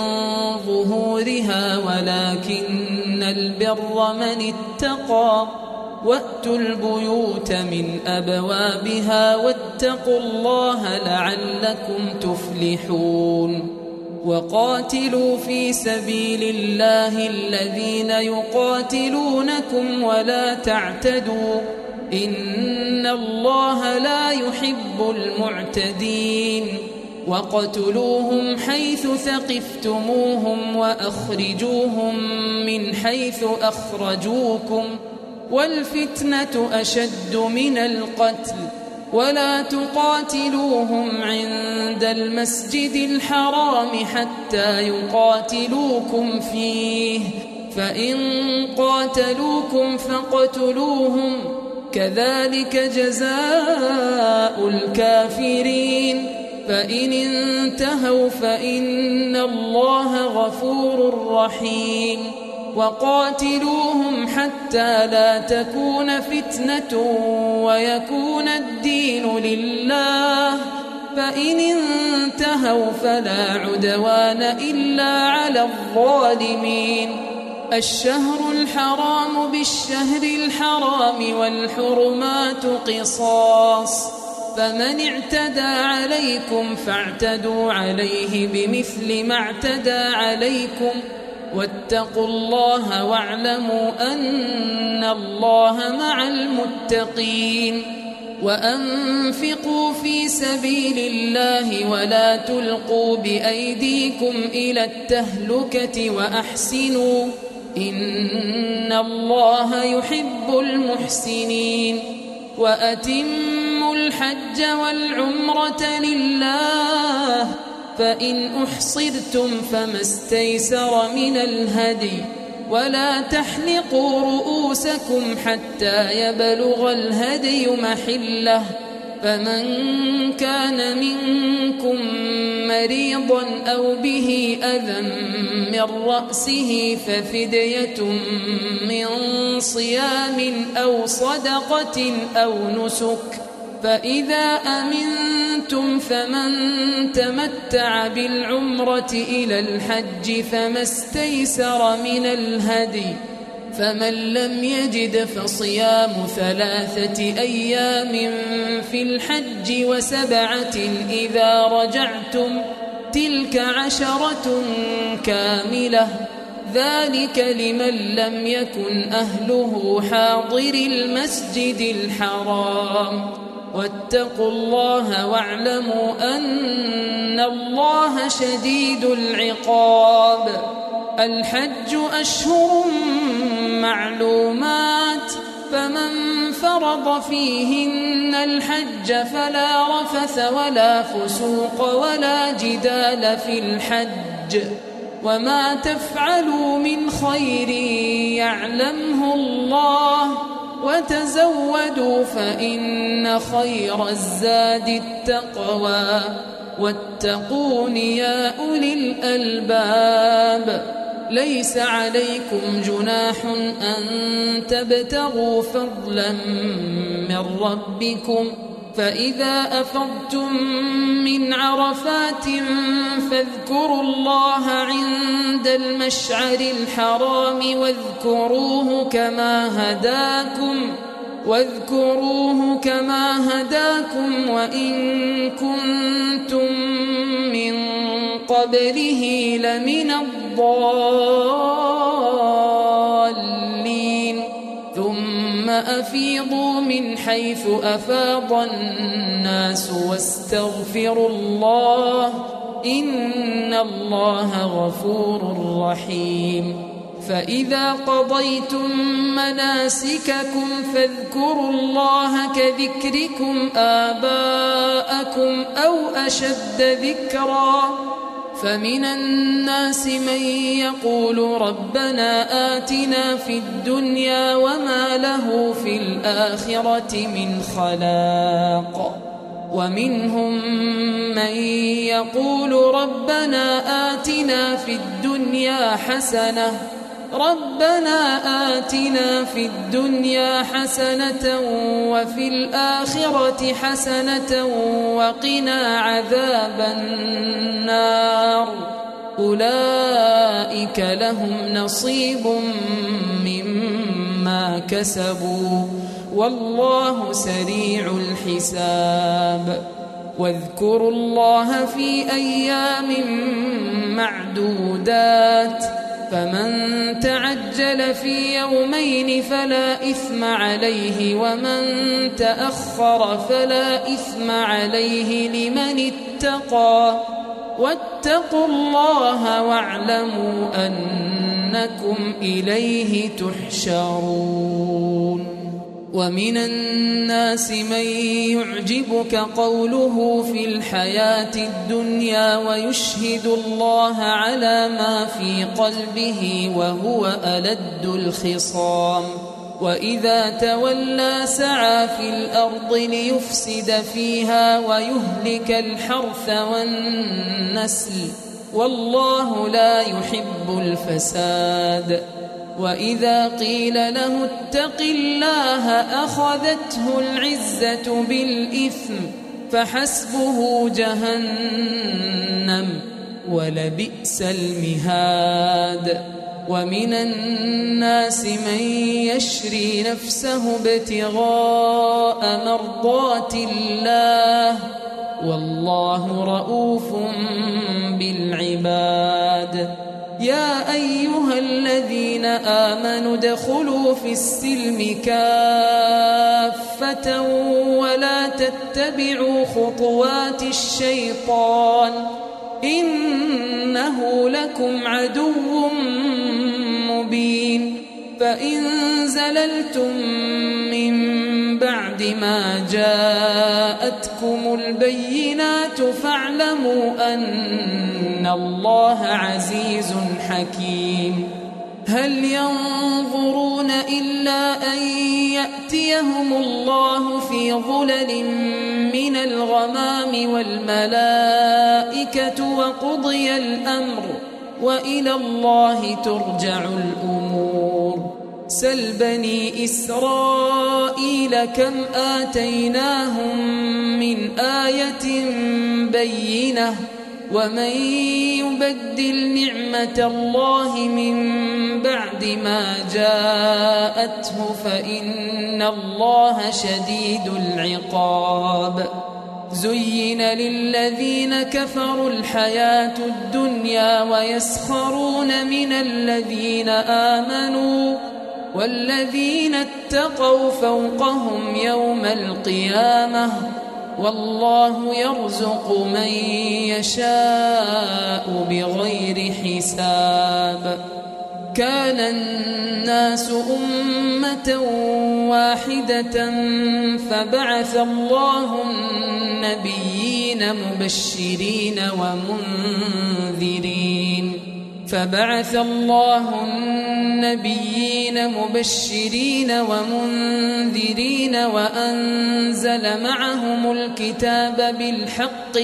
ظهورها ولكن البر من اتقى وأتوا البيوت من أبوابها واتقوا الله لعلكم تفلحون وقاتلوا في سبيل الله الذين يقاتلونكم ولا تعتدوا إن الله لا يحب المعتدين وقتلوهم حيث ثقفتموهم وأخرجوهم من حيث أخرجوكم والفتنة أشد من القتل ولا تقاتلوهم عند المسجد الحرام حتى يقاتلوكم فيه فإن قاتلوكم فاقتلوهم كذلك جزاء الكافرين فإن انتهوا فإن الله غفور رحيم وقاتلوهم حتى لا تكون فتنة ويكون الدين لله فإن انتهوا فلا عدوان إلا على الظالمين الشهر الحرام بالشهر الحرام والحرمات قصاص فمن اعتدى عليكم فاعتدوا عليه بمثل ما اعتدى عليكم واتقوا الله واعلموا أن الله مع المتقين وأنفقوا في سبيل الله ولا تلقوا بأيديكم إلى التهلكة وأحسنوا إن الله يحب المحسنين وأتموا الحج والعمرة لله فإن أحصرتم فما استيسر من الهدي ولا تحلقوا رؤوسكم حتى يبلغ الهدي محله فمن كان منكم مريضا أو به أذى من رأسه ففدية من صيام أو صدقة أو نسك، فإذا أمنتم فمن تمتع بالعمرة إلى الحج فما استيسر من الهدي، فمن لم يجد فصيام 3 أيام في الحج و7 إذا رجعتم، تلك 10 كاملة، ذلك لمن لم يكن أهله حاضر المسجد الحرام. واتقوا الله واعلموا أن الله شديد العقاب. الحج أشهر معلومات، فمن فرض فيهن الحج فلا رفث ولا فسوق ولا جدال في الحج، وما تفعلوا من خير يعلمه الله، وتزودوا فإن خير الزاد التقوى، واتقون يا أولي الألباب. ليس عليكم جناح أن تبتغوا فضلا من ربكم، فإذا أفضتم من عرفات فاذكروا الله عند المشعر الحرام واذكروه كما هداكم وإن كنتم من قبله لمن الضالين. ثم أفيضوا من حيث أفاض الناس واستغفروا الله إن الله غفور رحيم. فإذا قضيتم مناسككم فاذكروا الله كذكركم آباءكم أو أشد ذكرا، فمن الناس من يقول ربنا آتنا في الدنيا وما له في الآخرة من خلاق، ومنهم من يقول ربنا آتنا في الدنيا حسنة وفي الآخرة حسنة وقنا عذاب النار. أولئك لهم نصيب مما كسبوا والله سريع الحساب. واذكروا الله في أيام معدودات، فمن تعجل في يومين فلا إثم عليه، ومن تأخر فلا إثم عليه لمن اتقى. واتقوا الله واعلموا أنكم إليه تحشرون. ومن الناس من يعجبك قوله في الحياة الدنيا ويشهد الله على ما في قلبه وهو ألد الخصام، وإذا تولى سعى في الأرض ليفسد فيها ويهلك الحرث والنسل، والله لا يحب الفساد. وإذا قيل له اتق الله أخذته العزة بالإثم فحسبه جهنم ولبئس المهاد. ومن الناس من يشري نفسه ابتغاء مرضات الله والله رؤوف بالعباد. يا أيها الذين آمنوا ادخلوا في السلم كافة ولا تتبعوا خطوات الشيطان إنه لكم عدو مبين. فإن زللتم من بعد ما جاءتكم البينات فاعلموا أن الله عزيز حكيم. هل ينظرون إلا أن يأتيهم الله في ظلل من الغمام والملائكة وقضي الأمر وإلى الله ترجع الأمور سل بني إسرائيل كم آتيناهم من آية بينة ومن يبدل نعمة الله من بعد ما جاءته فإن الله شديد العقاب زين للذين كفروا الحياة الدنيا ويسخرون من الذين آمنوا والذين اتقوا فوقهم يوم القيامة والله يرزق من يشاء بغير حساب كان الناس أمة واحدة فبعث الله النبيين مبشرين ومنذرين وأنزل معهم الكتاب بالحق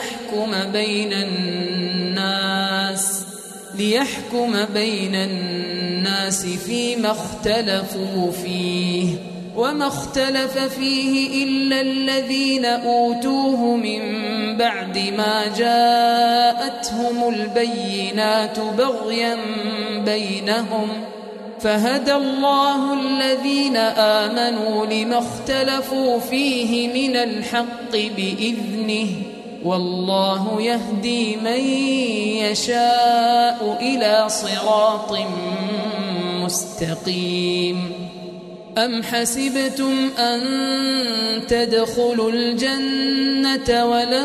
ليحكم بين الناس فيما اختلفوا فيه وما اختلف فيه إلا الذين أوتوه من بعد ما جاءتهم البينات بغيا بينهم فهدى الله الذين آمنوا لما اختلفوا فيه من الحق بإذنه والله يهدي من يشاء إلى صراط مستقيم أم حسبتم أن تدخلوا الجنة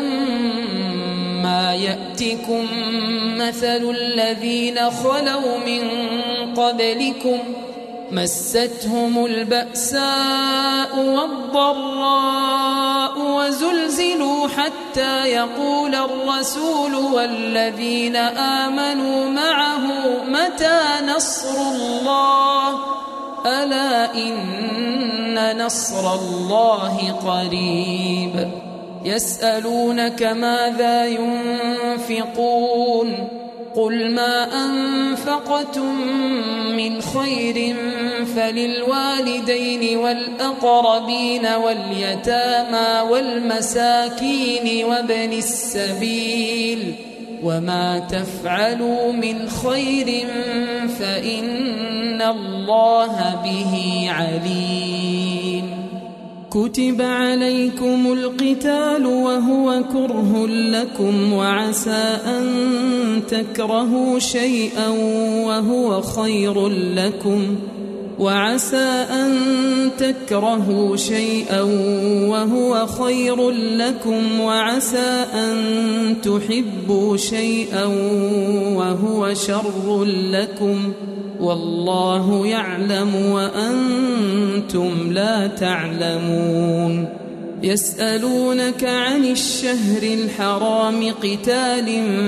ولما يأتكم مثل الذين خلوا من قبلكم مستهم البأساء والضراء وزلزلوا حتى يقول الرسول والذين آمنوا معه متى نصر الله ألا إن نصر الله قريب يسألونك ماذا ينفقون قل ما أنفقتم من خير فللوالدين والأقربين واليتامى والمساكين وابن السبيل وما تفعلوا من خير فإن الله به عليم كتب عليكم القتال وهو كره لكم وعسى أن تكرهوا شيئا وهو خير لكم وعسى أن تكرهوا شيئا وهو خير لكم وعسى أن تحبوا شيئا وهو شر لكم والله يعلم وأنتم لا تعلمون يسألونك عن الشهر الحرام قتال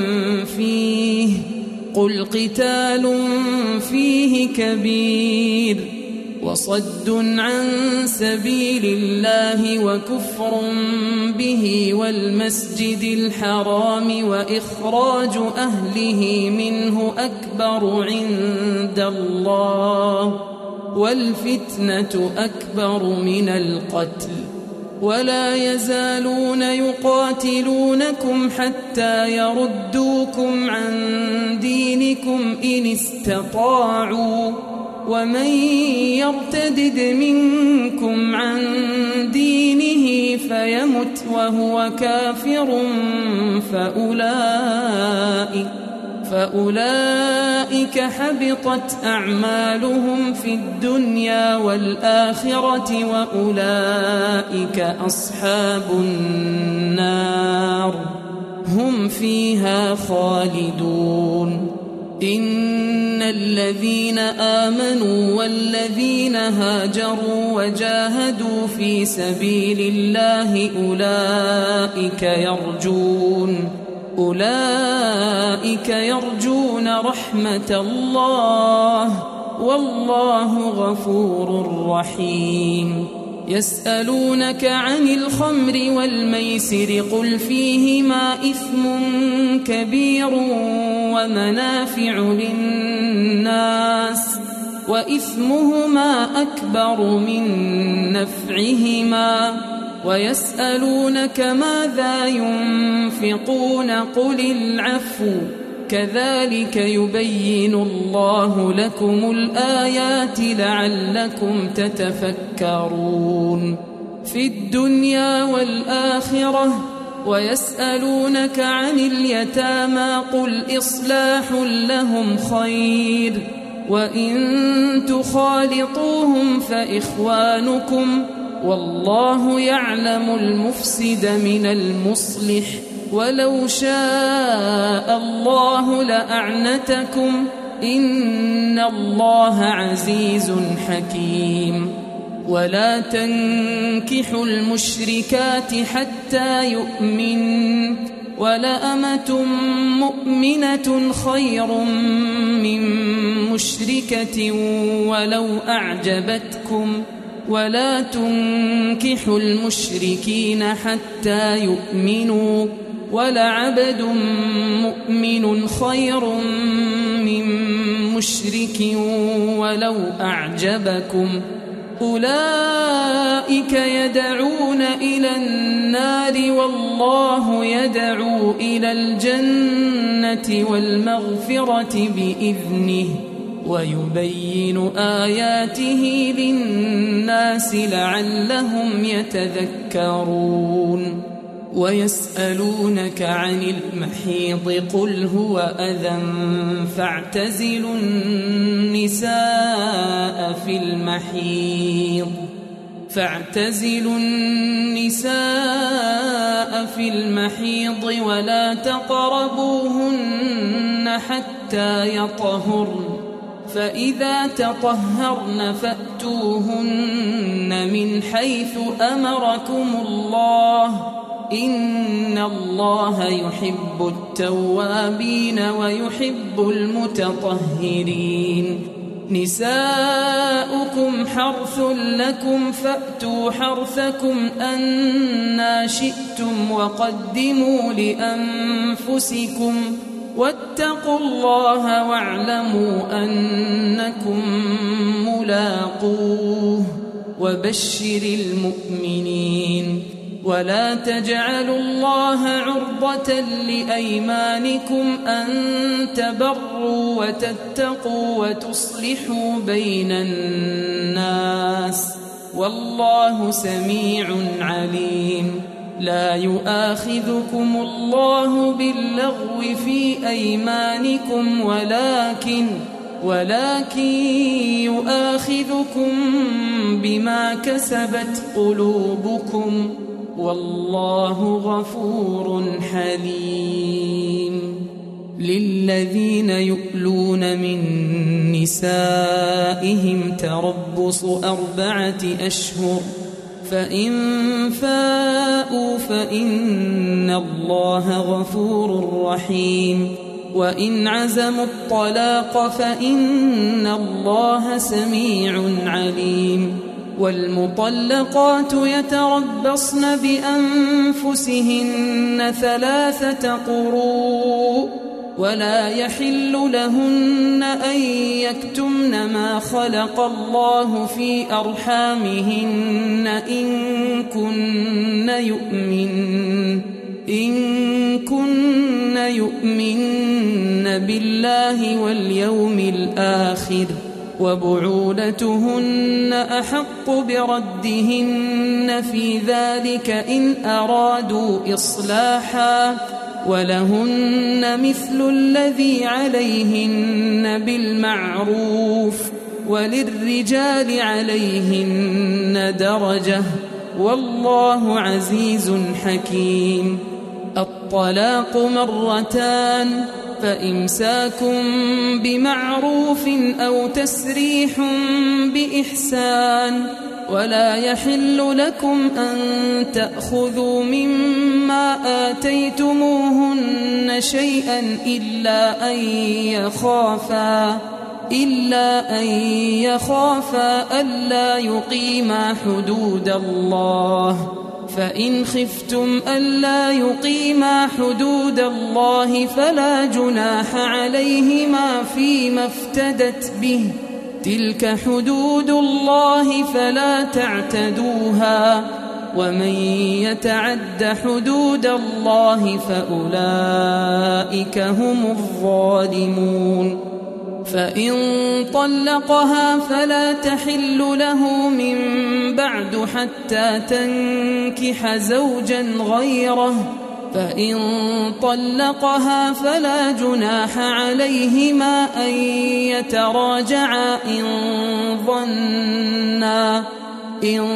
فيه قل قتال فيه كبير وصد عن سبيل الله وكفر به والمسجد الحرام وإخراج أهله منه أكبر عند الله والفتنة أكبر من القتل ولا يزالون يقاتلونكم حتى يردوكم عن دينكم إن استطاعوا ومن يرتدد منكم عن دينه فيمت وهو كافر فأولئك حبطت أعمالهم في الدنيا والآخرة وأولئك أصحاب النار هم فيها خالدون إن الذين آمنوا والذين هاجروا وجاهدوا في سبيل الله أولئك يرجون رحمة الله والله غفور رحيم يسألونك عن الخمر والميسر قل فيهما إثم كبير ومنافع للناس وإثمهما أكبر من نفعهما ويسألونك ماذا ينفقون قل العفو كذلك يبين الله لكم الآيات لعلكم تتفكرون في الدنيا والآخرة ويسألونك عن اليتامى قل إصلاح لهم خير وإن تخالطوهم فإخوانكم والله يعلم المفسد من المصلح ولو شاء الله لأعنتكم إن الله عزيز حكيم ولا تنكحوا المشركات حتى يؤمنوا ولأمة مؤمنة خير من مشركة ولو أعجبتكم ولا تنكحوا المشركين حتى يؤمنوا ولعبد مؤمن خير من مشرك ولو أعجبكم أولئك يدعون إلى النار والله يدعو إلى الجنة والمغفرة بإذنه ويبين آياته للناس لعلهم يتذكرون ويسألونك عن المحيض قل هو أذى فاعتزلوا النساء في المحيض ولا تقربوهن حتى يطهرن فإذا تطهرن فأتوهن من حيث أمركم الله إن الله يحب التوابين ويحب المتطهرين نساؤكم حرث لكم فأتوا حرثكم أنى شئتم وقدموا لأنفسكم واتقوا الله واعلموا أنكم ملاقوه وبشر المؤمنين ولا تجعلوا الله عرضة لأيمانكم أن تبروا وتتقوا وتصلحوا بين الناس والله سميع عليم لا يؤاخذكم الله باللغو في أيمانكم ولكن يؤاخذكم بما كسبت قلوبكم والله غفور حليم للذين يؤلون من نسائهم تربص 4 أشهر فإن فاءوا فإن الله غفور رحيم وإن عزموا الطلاق فإن الله سميع عليم والمطلقات يتربصن بأنفسهن 3 قروء ولا يحل لهن أن يكتمن ما خلق الله في أرحامهن إن كن يؤمن بالله واليوم الآخر وبعولتهن أحق بردهن في ذلك إن أرادوا إصلاحا ولهن مثل الذي عليهن بالمعروف وللرجال عليهن درجة والله عزيز حكيم الطلاق 2 فإمساك بمعروف أو تسريح بإحسان ولا يحل لكم أن تأخذوا مما آتيتموهن شيئا إلا أن إلا أن يخافا ألا يقيما حدود الله، فإن خفتم ألا يقيما حدود الله فلا جناح عليهما فيما افتدت به، تلك حدود الله فلا تعتدوها، ومن يتعد حدود الله فأولئك هم الظالمون. فإن طلقها فلا تحل له من بعد حتى تنكح زوجا غيره، فإن طلقها فلا جناح عليهما أن يتراجعا إن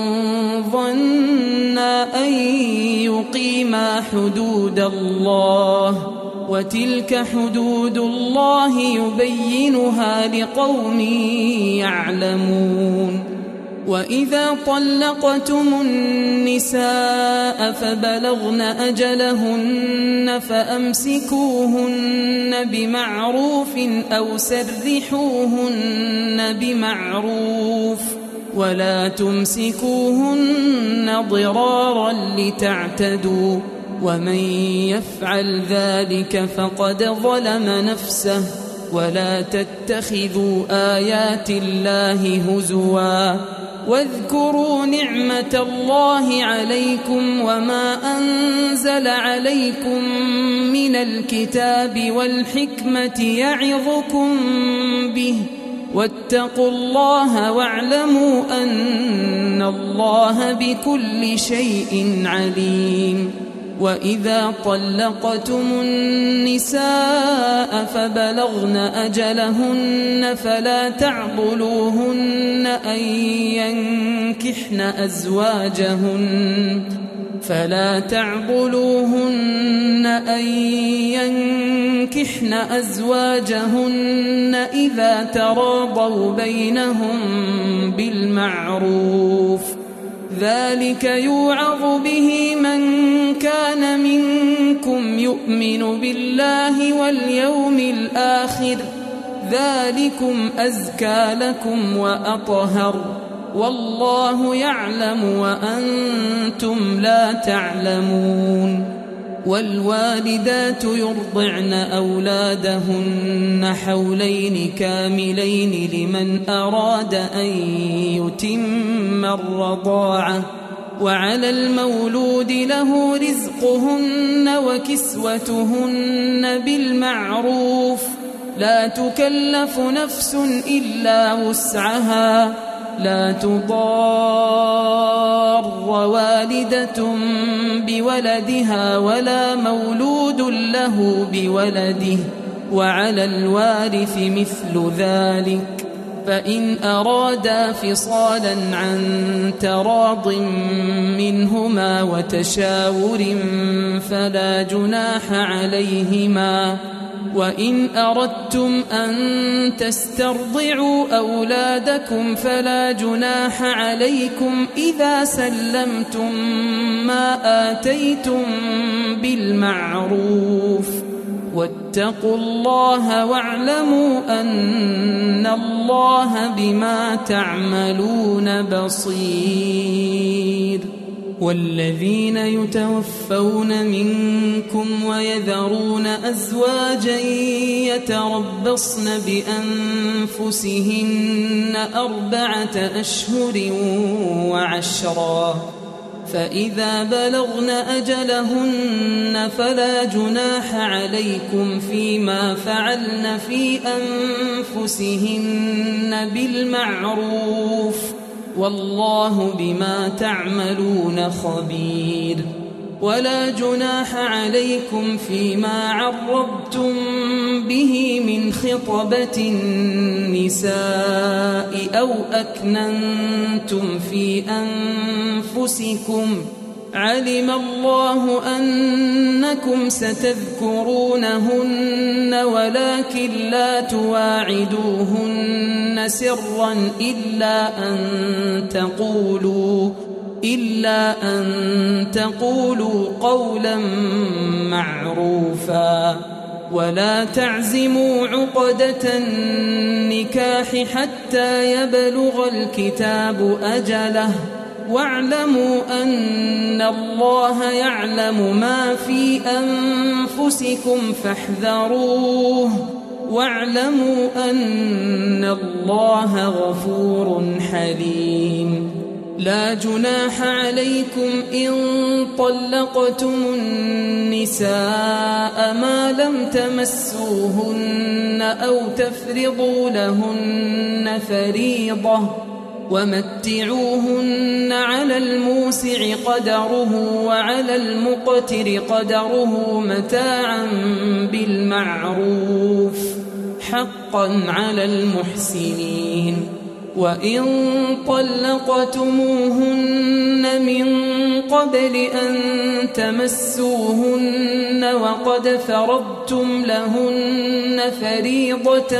ظنا أن يقيما حدود الله، وتلك حدود الله يبينها لقوم يعلمون. وإذا طلقتم النساء فبلغن أجلهن فأمسكوهن بمعروف أو سرحوهن بمعروف، ولا تمسكوهن ضرارا لتعتدوا، ومن يفعل ذلك فقد ظلم نفسه. ولا تتخذوا آيات الله هزوا، واذكروا نعمة الله عليكم وما أنزل عليكم من الكتاب والحكمة يعظكم به، واتقوا الله واعلموا أن الله بكل شيء عليم. وإذا طلقتم النساء فبلغن أجلهن فلا تعضلوهن أن ينكحن أزواجهن إذا تراضوا بينهم بالمعروف، ذلك يوعظ به من كان منكم يؤمن بالله واليوم الآخر، ذلكم أزكى لكم وأطهر، والله يعلم وأنتم لا تعلمون. والوالدات يرضعن أولادهن حولين كاملين لمن أراد أن يتم الرضاعة، وعلى المولود له رزقهن وكسوتهن بالمعروف، لا تكلف نفس إلا وسعها، لا تضار والدة بولدها ولا مولود له بولده، وعلى الوارث مثل ذلك، فإن أرادا فصالا عن تراض منهما وتشاور فلا جناح عليهما. وإن أردتم أن تسترضعوا أولادكم فلا جناح عليكم إذا سلمتم ما آتيتم بالمعروف، واتقوا الله واعلموا أن الله بما تعملون بصير. والذين يتوفون منكم ويذرون أزواجا يتربصن بأنفسهن 4 أشهر وعشرا، فإذا بلغن أجلهن فلا جناح عليكم فيما فعلن في أنفسهن بالمعروف، والله بما تعملون خبير. ولا جناح عليكم فيما عرضتم به من خطبة النساء أو أكننتم في أنفسكم، علم الله أنكم ستذكرونهن ولكن لا تواعدوهن سرا إلا أن تقولوا قولا معروفا. ولا تعزموا عقدة النكاح حتى يبلغ الكتاب أجله واعلموا أن الله يعلم ما في أنفسكم فاحذروه واعلموا أن الله غفور حليم. لا جناح عليكم إن طلقتم النساء ما لم تمسوهن أو تفرضوا لهن فريضة ومتعوهن على الموسع قدره وعلى المقتر قدره متاعا بالمعروف حقا على المحسنين. وإن طلقتموهن من قبل أن تمسوهن وقد فرضتم لهن فريضة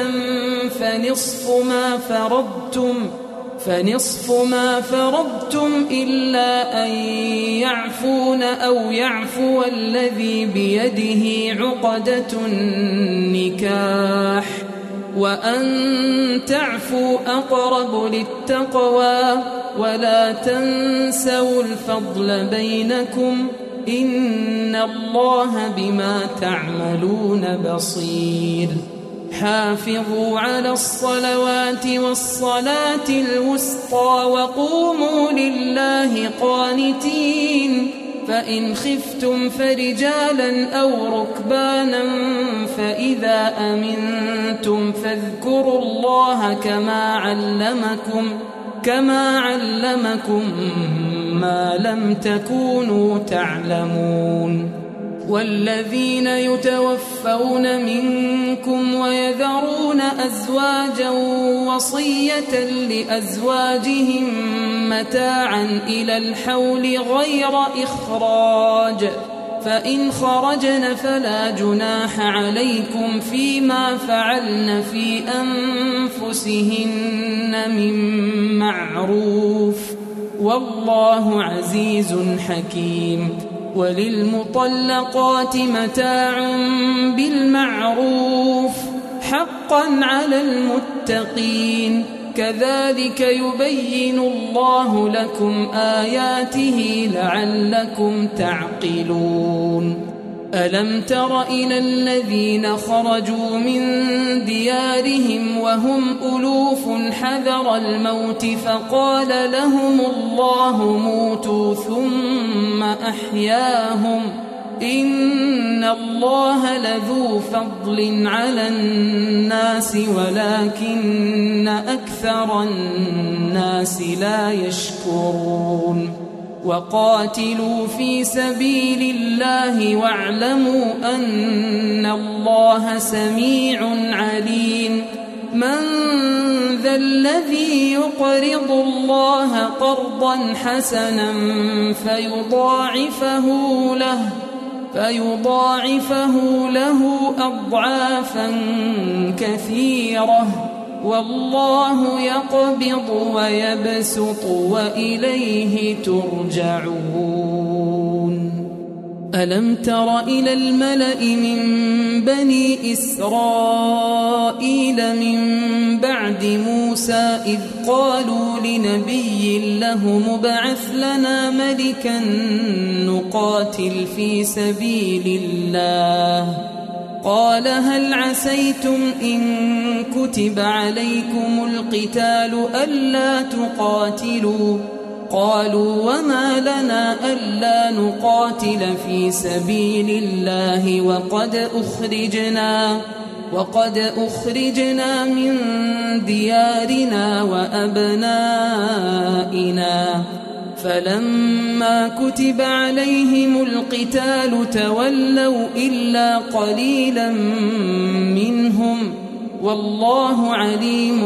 فنصف ما فرضتم إلا أن يعفون أو يعفو الذي بيده عقدة النكاح وأن تعفوا أقرب للتقوى ولا تنسوا الفضل بينكم إن الله بما تعملون بصير. حافظوا على الصلوات والصلاة الوسطى وقوموا لله قانتين. فإن خفتم فرجالا أو ركبانا فإذا أمنتم فاذكروا الله كما علمكم ما لم تكونوا تعلمون. والذين يتوفون منكم ويذرون أزواجا وصية لأزواجهم متاعا إلى الحول غير إخراج فإن خرجن فلا جناح عليكم فيما فعلن في أنفسهن من معروف والله عزيز حكيم. وللمطلقات متاع بالمعروف حقا على المتقين كذلك يبين الله لكم آياته لعلكم تعقلون. ألم تر إلى الذين خرجوا من ديارهم وهم ألوف حذر الموت فقال لهم الله موتوا ثم أحياهم إن الله لذو فضل على الناس ولكن أكثر الناس لا يشكرون. وقاتلوا في سبيل الله واعلموا أن الله سميع عليم. من ذا الذي يقرض الله قرضا حسنا فيضاعفه له أضعافا كثيرة والله يقبض ويبسط وإليه ترجعون. ألم تر إلى الملأ من بني إسرائيل من بعد موسى إذ قالوا لنبي له ابعث لنا ملكا نقاتل في سبيل الله قال هل عسيتم إن كتب عليكم القتال ألا تقاتلوا قالوا وما لنا ألا نقاتل في سبيل الله وقد أخرجنا من ديارنا وأبنائنا فلما كتب عليهم القتال تولوا إلا قليلا منهم والله عليم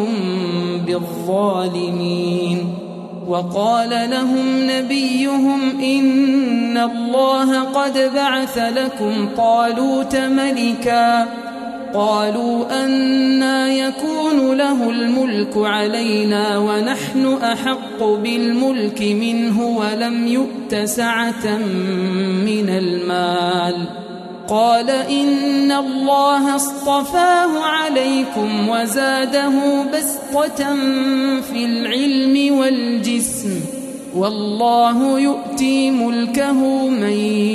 بالظالمين. وقال لهم نبيهم إن الله قد بعث لكم طالوت ملكا قالوا أنى يكون له الملك علينا ونحن أحق بالملك منه ولم يؤت سعة من المال قال إن الله اصطفاه عليكم وزاده بسطة في العلم والجسم والله يؤتي ملكه من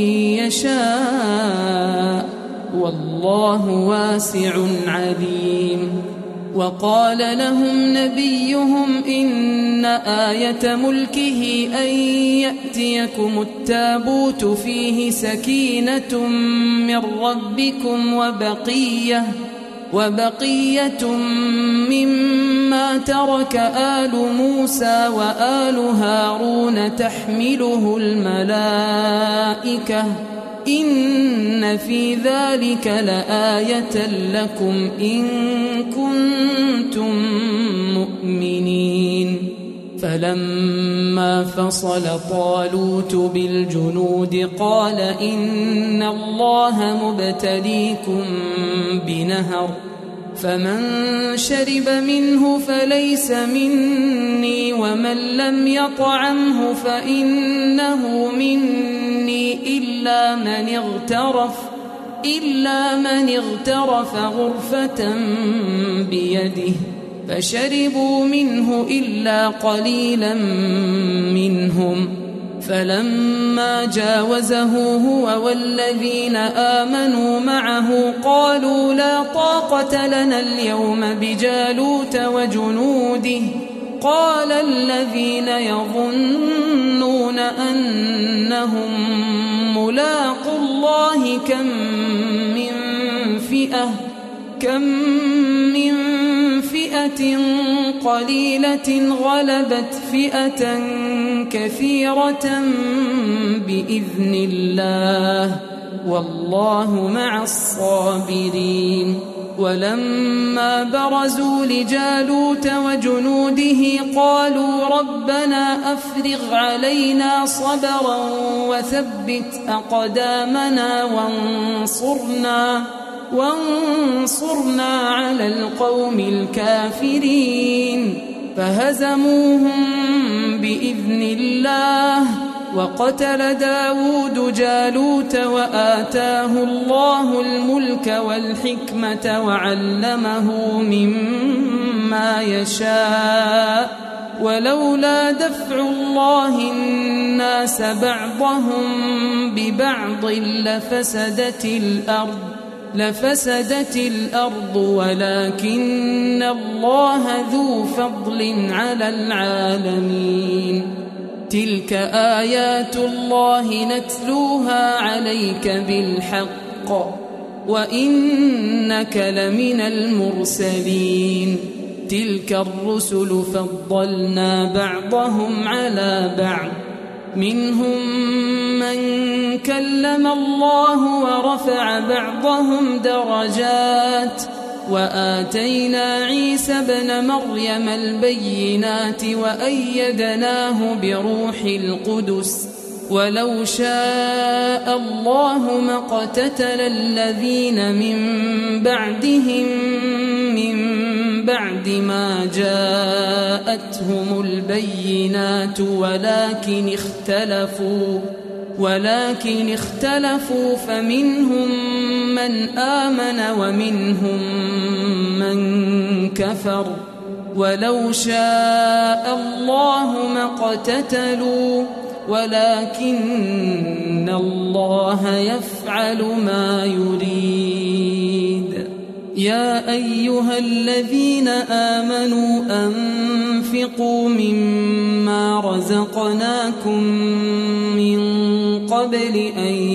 يشاء والله واسع عليم. وقال لهم نبيهم إن آية ملكه أن يأتيكم التابوت فيه سكينة من ربكم وبقية مما ترك آل موسى وآل هارون تحمله الملائكة إن في ذلك لآية لكم إن كنتم مؤمنين. فلما فصل طالوت بالجنود قال إن الله مبتليكم بنهر فمن شرب منه فليس مني ومن لم يطعمه فإنه مني إلا من اغترف غرفة بيده فشربوا منه إلا قليلا منهم. فلما جاوزه هو والذين آمنوا معه قالوا لا طاقة لنا اليوم بجالوت وجنوده. قال الذين يظنون أنهم ملاقو الله كم من فئة قليلة غلبت فئة كثيرة بإذن الله والله مع الصابرين. ولما برزوا لجالوت وجنوده قالوا ربنا أفرغ علينا صبرا وثبت أقدامنا وانصرنا على القوم الكافرين. فهزموهم بإذن الله وقتل داود جالوت وآتاه الله الملك والحكمة وعلمه مما يشاء ولولا دفع الله الناس بعضهم ببعض لفسدت الأرض ولكن الله ذو فضل على العالمين. تلك آيات الله نتلوها عليك بالحق وإنك لمن المرسلين. تلك الرسل فضلنا بعضهم على بعض منهم من كلم الله ورفع بعضهم درجات وآتينا عيسى ابن مريم البينات وأيدناه بروح القدس ولو شاء الله ما اقتتل الذين من بعدهم من بعد ما جاءتهم البينات ولكن اختلفوا فمنهم من آمن ومنهم من كفر ولو شاء الله ما اقتتلوا ولكن الله يفعل ما يريد. يا أيها الذين آمنوا أنفقوا مما رزقناكم من قبل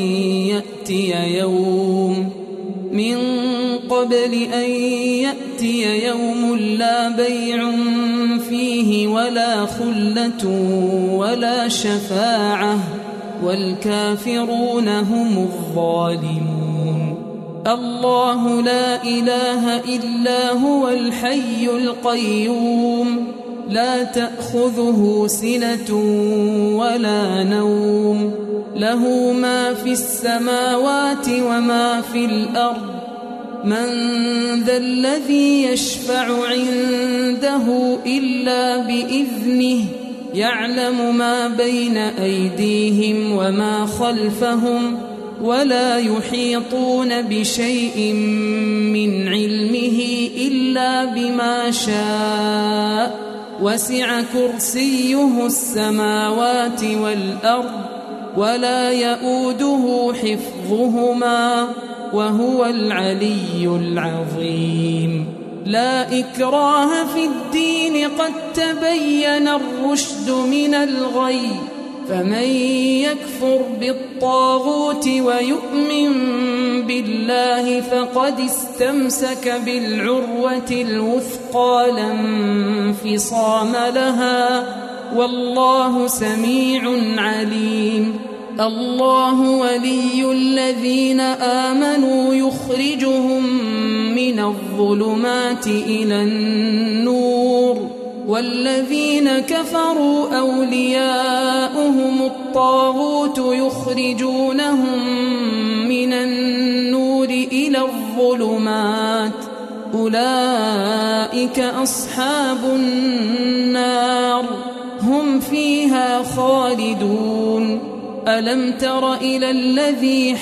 أن يأتي يوم لا بيع فيه ولا خلة ولا شفاعة والكافرون هم الظالمون. الله لا إله إلا هو الحي القيوم لا تأخذه سنة ولا نوم له ما في السماوات وما في الأرض من ذا الذي يشفع عنده إلا بإذنه يعلم ما بين أيديهم وما خلفهم ولا يحيطون بشيء من علمه إلا بما شاء وسع كرسيه السماوات والأرض ولا يؤوده حفظهما وهو العلي العظيم. لا إكراه في الدين قد تبين الرشد من الغي، فمن يكفر بالطاغوت ويؤمن بالله فقد استمسك بالعروة الوثقى لا انفصام لها، والله سميع عليم. الله ولي الذين آمنوا يخرجهم من الظلمات إلى النور، والذين كفروا أولياؤهم الطاغوت يخرجونهم من النور إلى الظلمات، أولئك أصحاب النار هم فيها خالدون. ألم تر إلى الذي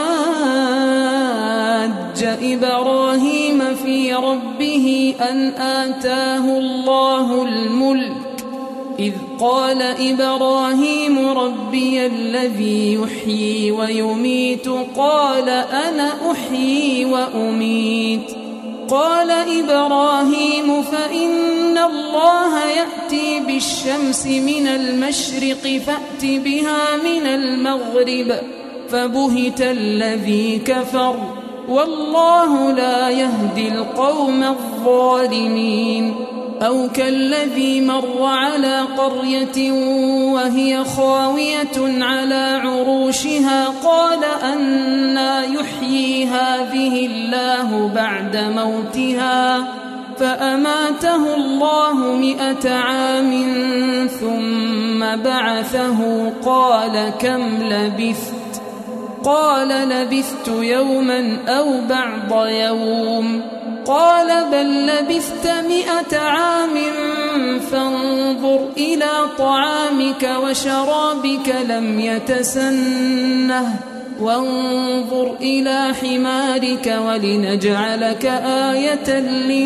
حاج إبراهيم في ربه أن آتاه الله الملك إذ قال إبراهيم ربي الذي يحيي ويميت قال أنا أحيي وأميت. قال إبراهيم فإن الله يأتي بالشمس من المشرق فأت بها من المغرب، فبهت الذي كفر والله لا يهدي القوم الظالمين. أو كالذي مر على قرية وهي خاوية على عروشها قال أنى يحيي هذه الله بعد موتها، فأماته الله 100 عام ثم بعثه قال كم لبثت؟ قال لبثت يوما أو بعض يوم. قال بل لبثت 100 عام فانظر إلى طعامك وشرابك لم يتسنه، وانظر إلى حمارك ولنجعلك آية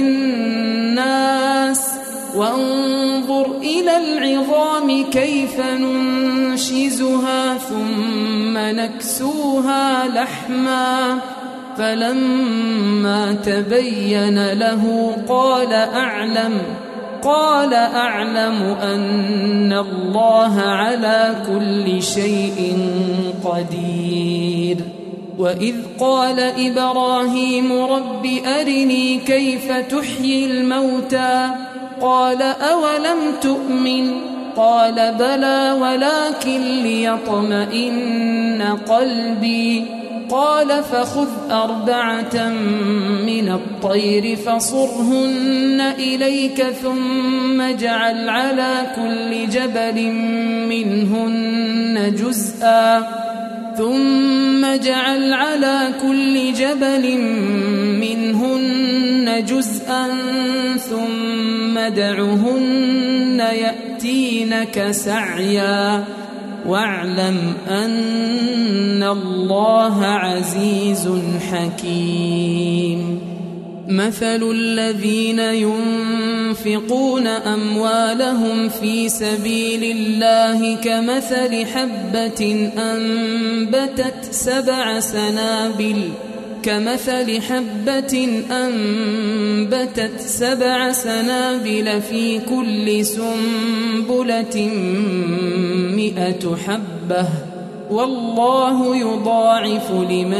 للناس، وانظر إلى العظام كيف ننشزها ثم نكسوها لحما. فلما تبين له قال أعلم أن الله على كل شيء قدير. وإذ قال إبراهيم رب أرني كيف تحيي الموتى قال أولم تؤمن قال بلى ولكن ليطمئن قلبي. قال فخذ 4 من الطير فصرهن إليك ثم اجعل على كل جبل منهن جزءا ثم ادعهن يأتينك سعيا واعلم أن الله عزيز حكيم. مثل الذين ينفقون أموالهم في سبيل الله كمثل حبة أنبتت 7 سنابل في كل سنبلة 100 حبة والله يضاعف لمن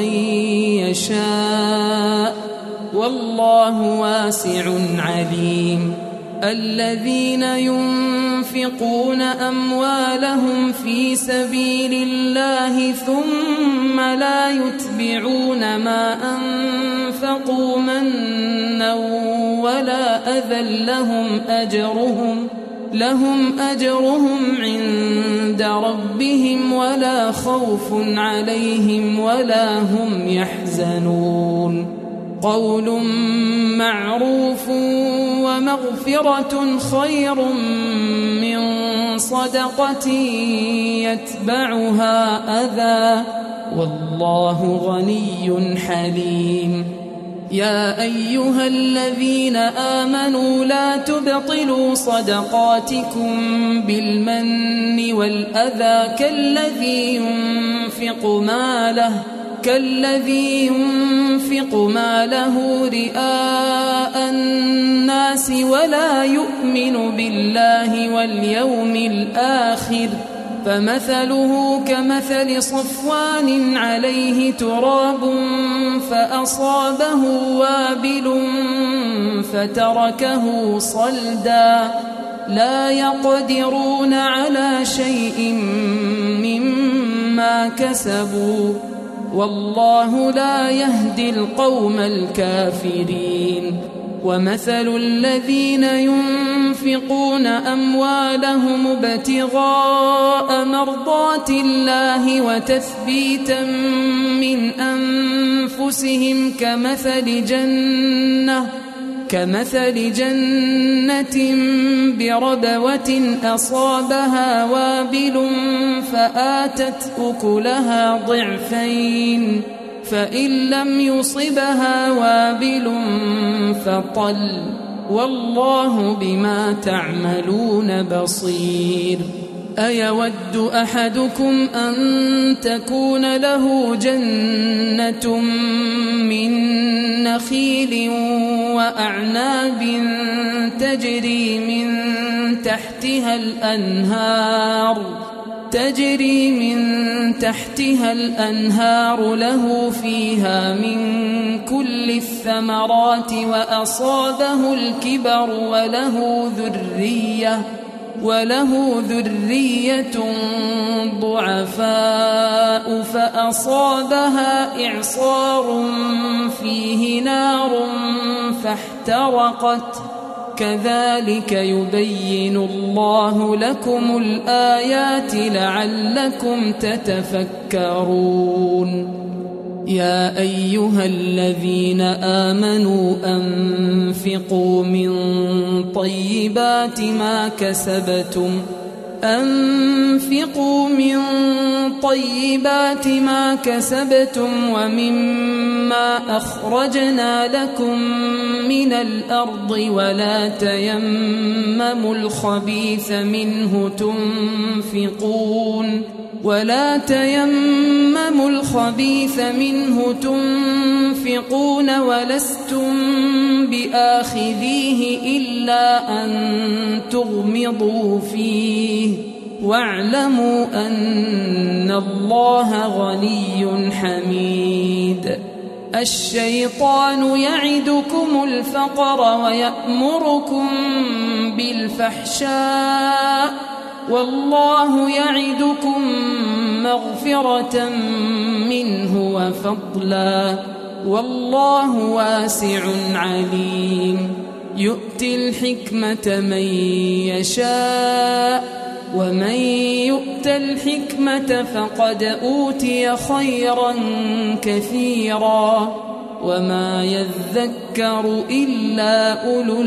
يشاء والله واسع عليم. الذين ينفقون أموالهم في سبيل الله ثم لا يتبعون ما أنفقوا منا ولا أذى لهم أجرهم عند ربهم ولا خوف عليهم ولا هم يحزنون. قول معروف ومغفرة خير من صدقة يتبعها أذى والله غني حليم. يا أيها الذين آمنوا لا تبطلوا صدقاتكم بالمن والأذى كالذي ينفق ماله رئاء الناس ولا يؤمن بالله واليوم الآخر، فمثله كمثل صفوان عليه تراب فأصابه وابل فتركه صلدا، لا يقدرون على شيء مما كسبوا، والله لا يهدي القوم الكافرين. ومثل الذين ينفقون أموالهم ابتغاء مرضات الله وتثبيتا من أنفسهم كمثل جنة بربوة أصابها وابل فآتت أكلها ضعفين، فإن لم يصبها وابل فطل، والله بما تعملون بصير. أيود أحدكم أن تكون له جنة من نخيل وأعناب تجري من تحتها الأنهار له فيها من كل الثمرات وأصابه الكبر وله ذرية ضعفاء فأصابها إعصار فيه نار فاحترقت، كذلك يبين الله لكم الآيات لعلكم تتفكرون. يا أيها الذين آمنوا أنفقوا من طيبات ما كسبتم ومما أخرجنا لكم من الأرض ولا تيمموا الخبيث منه تنفقون ولستم بآخذيه إلا أن تغمضوا فيه، واعلموا أن الله غني حميد. الشيطان يعدكم الفقر ويأمركم بالفحشاء، والله يعدكم مغفرة منه وفضلا، والله واسع عليم. يؤتي الحكمة من يشاء، ومن يؤت الحكمة فقد أوتي خيرا كثيرا، وما يذكر إلا أولو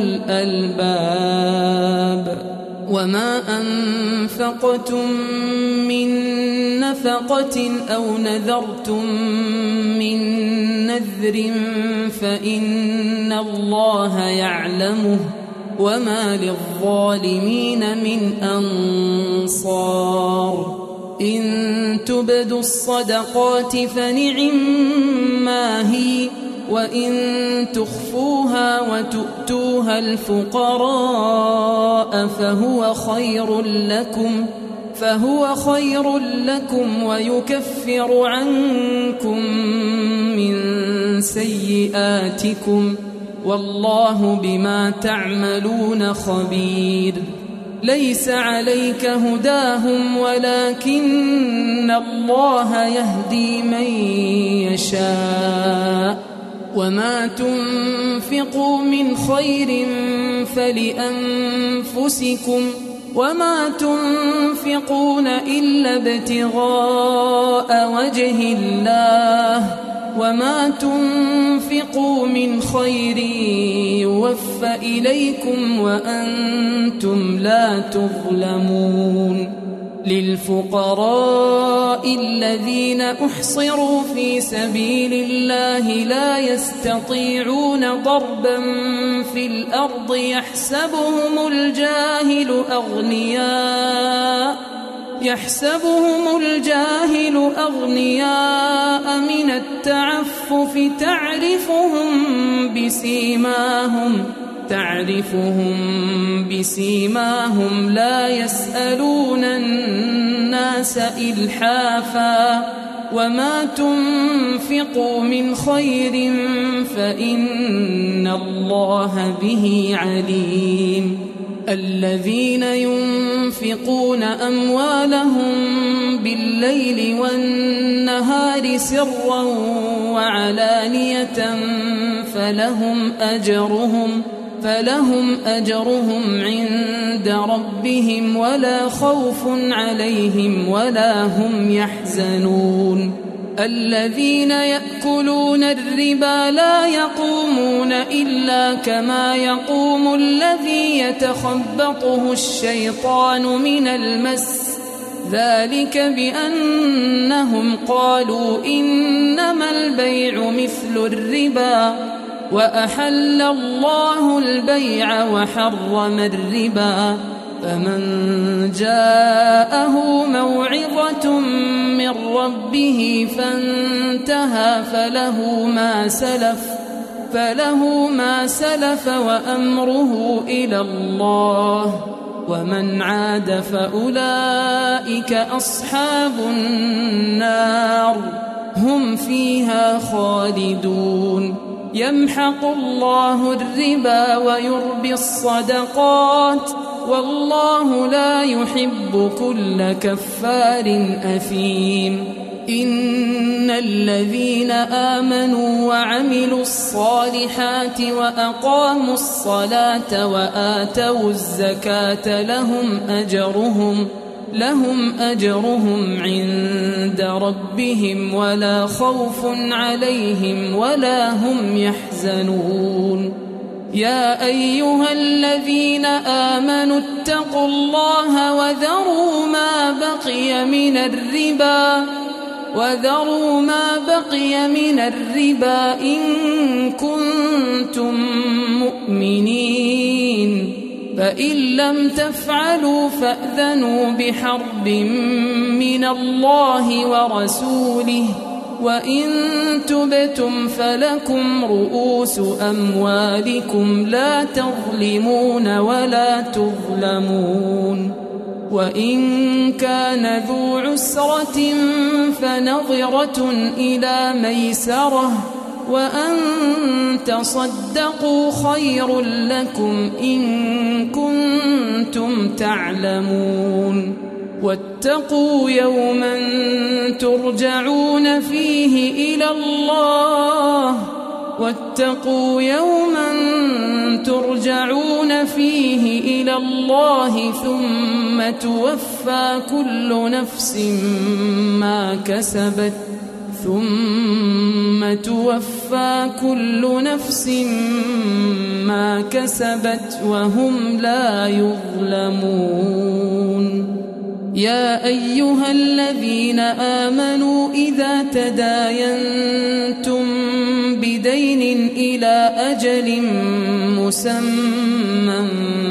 الألباب. وما أنفقتم من نفقة أو نذرتم من نذر فإن الله يعلمه، وما للظالمين من أنصار. إن تبدوا الصدقات فنعما هي، وإن تخفوها وتؤتوها الفقراء فهو خير لكم ويكفر عنكم من سيئاتكم، والله بما تعملون خبير. ليس عليك هداهم ولكن الله يهدي من يشاء، وما تنفقوا من خير فلأنفسكم، وما تنفقون إلا ابتغاء وجه الله، وما تنفقوا من خير يوفى إليكم وأنتم لا تظلمون. للفقراء الذين أحصروا في سبيل الله لا يستطيعون ضربا في الأرض يحسبهم الجاهل أغنياء من التعفف تعرفهم بسيماهم لا يسألون الناس إلحافا وما تنفقوا من خير فإن الله به عليم الذين ينفقون أموالهم بالليل والنهار سرا وعلانية فلهم أجرهم عند ربهم ولا خوف عليهم ولا هم يحزنون الذين يأكلون الربا لا يقومون إلا كما يقوم الذي يتخبطه الشيطان من المس ذلك بأنهم قالوا إنما البيع مثل الربا وأحل الله البيع وحرم الربا فمن جاءه موعظة من ربه فانتهى فله ما سلف وأمره إلى الله ومن عاد فأولئك أصحاب النار هم فيها خالدون يمحق الله الربا ويربي الصدقات والله لا يحب كل كفار أثيم إن الذين آمنوا وعملوا الصالحات وأقاموا الصلاة وآتوا الزكاة لهم أجرهم عند ربهم ولا خوف عليهم ولا هم يحزنون يا أيها الذين آمنوا اتقوا الله وذروا ما بقي من الربا إن كنتم مؤمنين فإن لم تفعلوا فأذنوا بحرب من الله ورسوله وإن تبتم فلكم رؤوس أموالكم لا تظلمون ولا تظلمون وإن كان ذو عسرة فنظرة إلى ميسرة وأن تصدقوا خير لكم إن كنتم تعلمون واتقوا يوما ترجعون فيه إلى الله ثم توفى كل نفس ما كسبت وهم لا يظلمون يا أيها الذين آمنوا إذا تداينتم بدين إلى أجل مسمى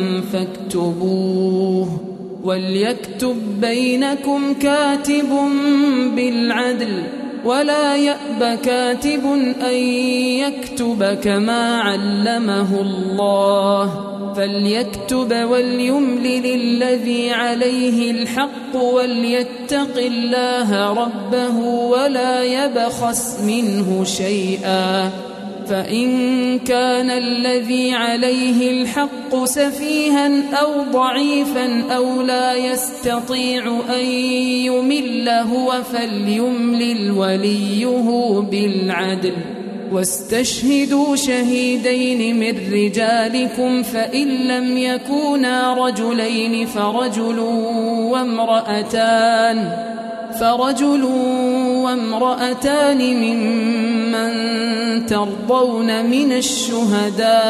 فاكتبوه وليكتب بينكم كاتب بالعدل ولا يأب كاتب أن يكتب كما علمه الله فليكتب وليملل الذي عليه الحق وليتق الله ربه ولا يبخس منه شيئا فإن كان الذي عليه الحق سفيها أو ضعيفا أو لا يستطيع أن يمل هو فليملل وليه بالعدل واستشهدوا شهيدين من رجالكم فإن لم يكونا رجلين فرجل وامرأتان ممن ترضون من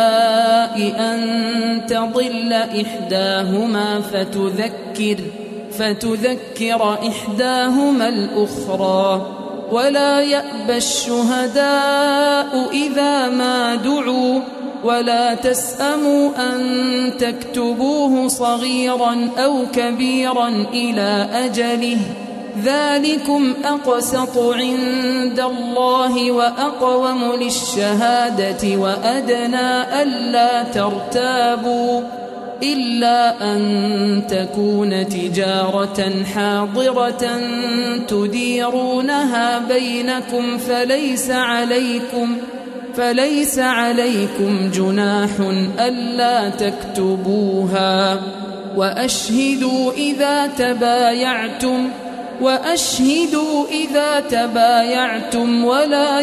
الشهداء أن تضل إحداهما فتذكر إحداهما الأخرى ولا يأبى الشهداء إذا ما دعوا ولا تسأموا أن تكتبوه صغيرا أو كبيرا إلى أجله ذلكم أقسط عند الله وأقوم للشهادة وأدنى ألا ترتابوا إلا أن تكون تجارة حاضرة تديرونها بينكم فليس عليكم جناح ألا تكتبوها وأشهدوا إذا تبايعتم ولا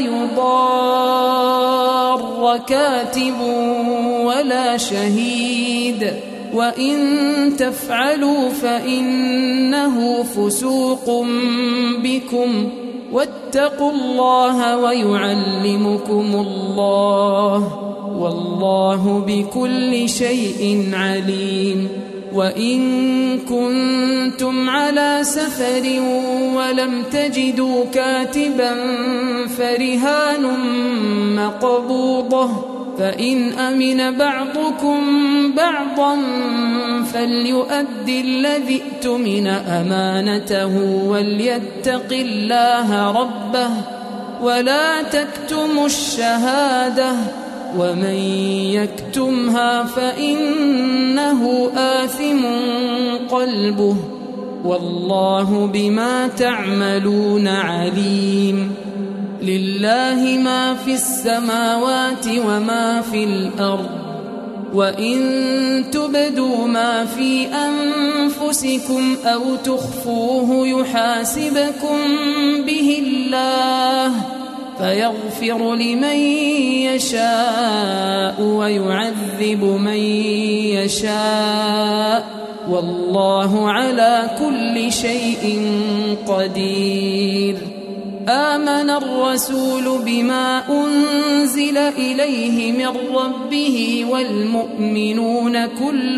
يضار كاتب ولا شهيد وإن تفعلوا فإنه فسوق بكم واتقوا الله ويعلمكم الله والله بكل شيء عليم وإن كنتم على سفر ولم تجدوا كاتبا فرهان مقبوضة فإن أمن بعضكم بعضا فليؤدي الذي اؤتمن أمانته وليتق الله ربه ولا تكتموا الشهادة ومن يكتمها فإنه آثم قلبه والله بما تعملون عليم لله ما في السماوات وما في الأرض وإن تبدوا ما في أنفسكم أو تخفوه يحاسبكم به الله فيغفر لمن يشاء ويعذب من يشاء والله على كل شيء قدير آمن الرسول بما أنزل إليه من ربه والمؤمنون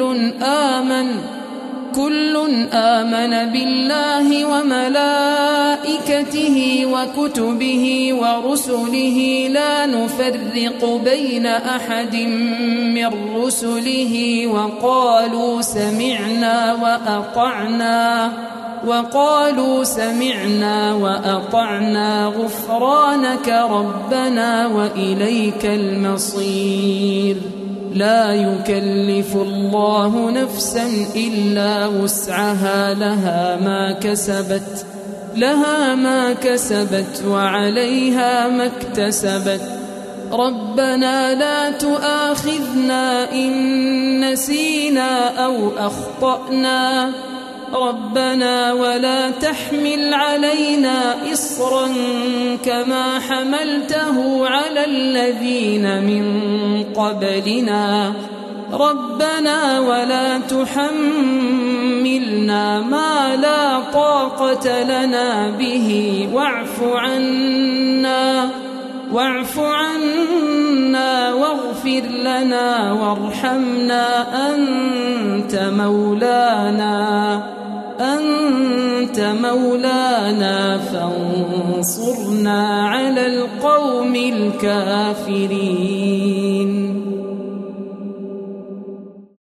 كل آمن بالله وملائكته وكتبه ورسله لا نفرق بين أحد من رسله وقالوا سمعنا وأطعنا غفرانك ربنا وإليك المصير لا يكلف الله نفسا إلا وسعها لها ما كسبت وعليها ما اكتسبت ربنا لا تؤاخذنا إن نسينا أو أخطأنا ربنا ولا تحمل علينا إصرا كما حملته على الذين من قبلنا ربنا ولا تحملنا ما لا طاقة لنا به واعف عنا واغفر لنا وارحمنا أنت مولانا فانصرنا على القوم الكافرين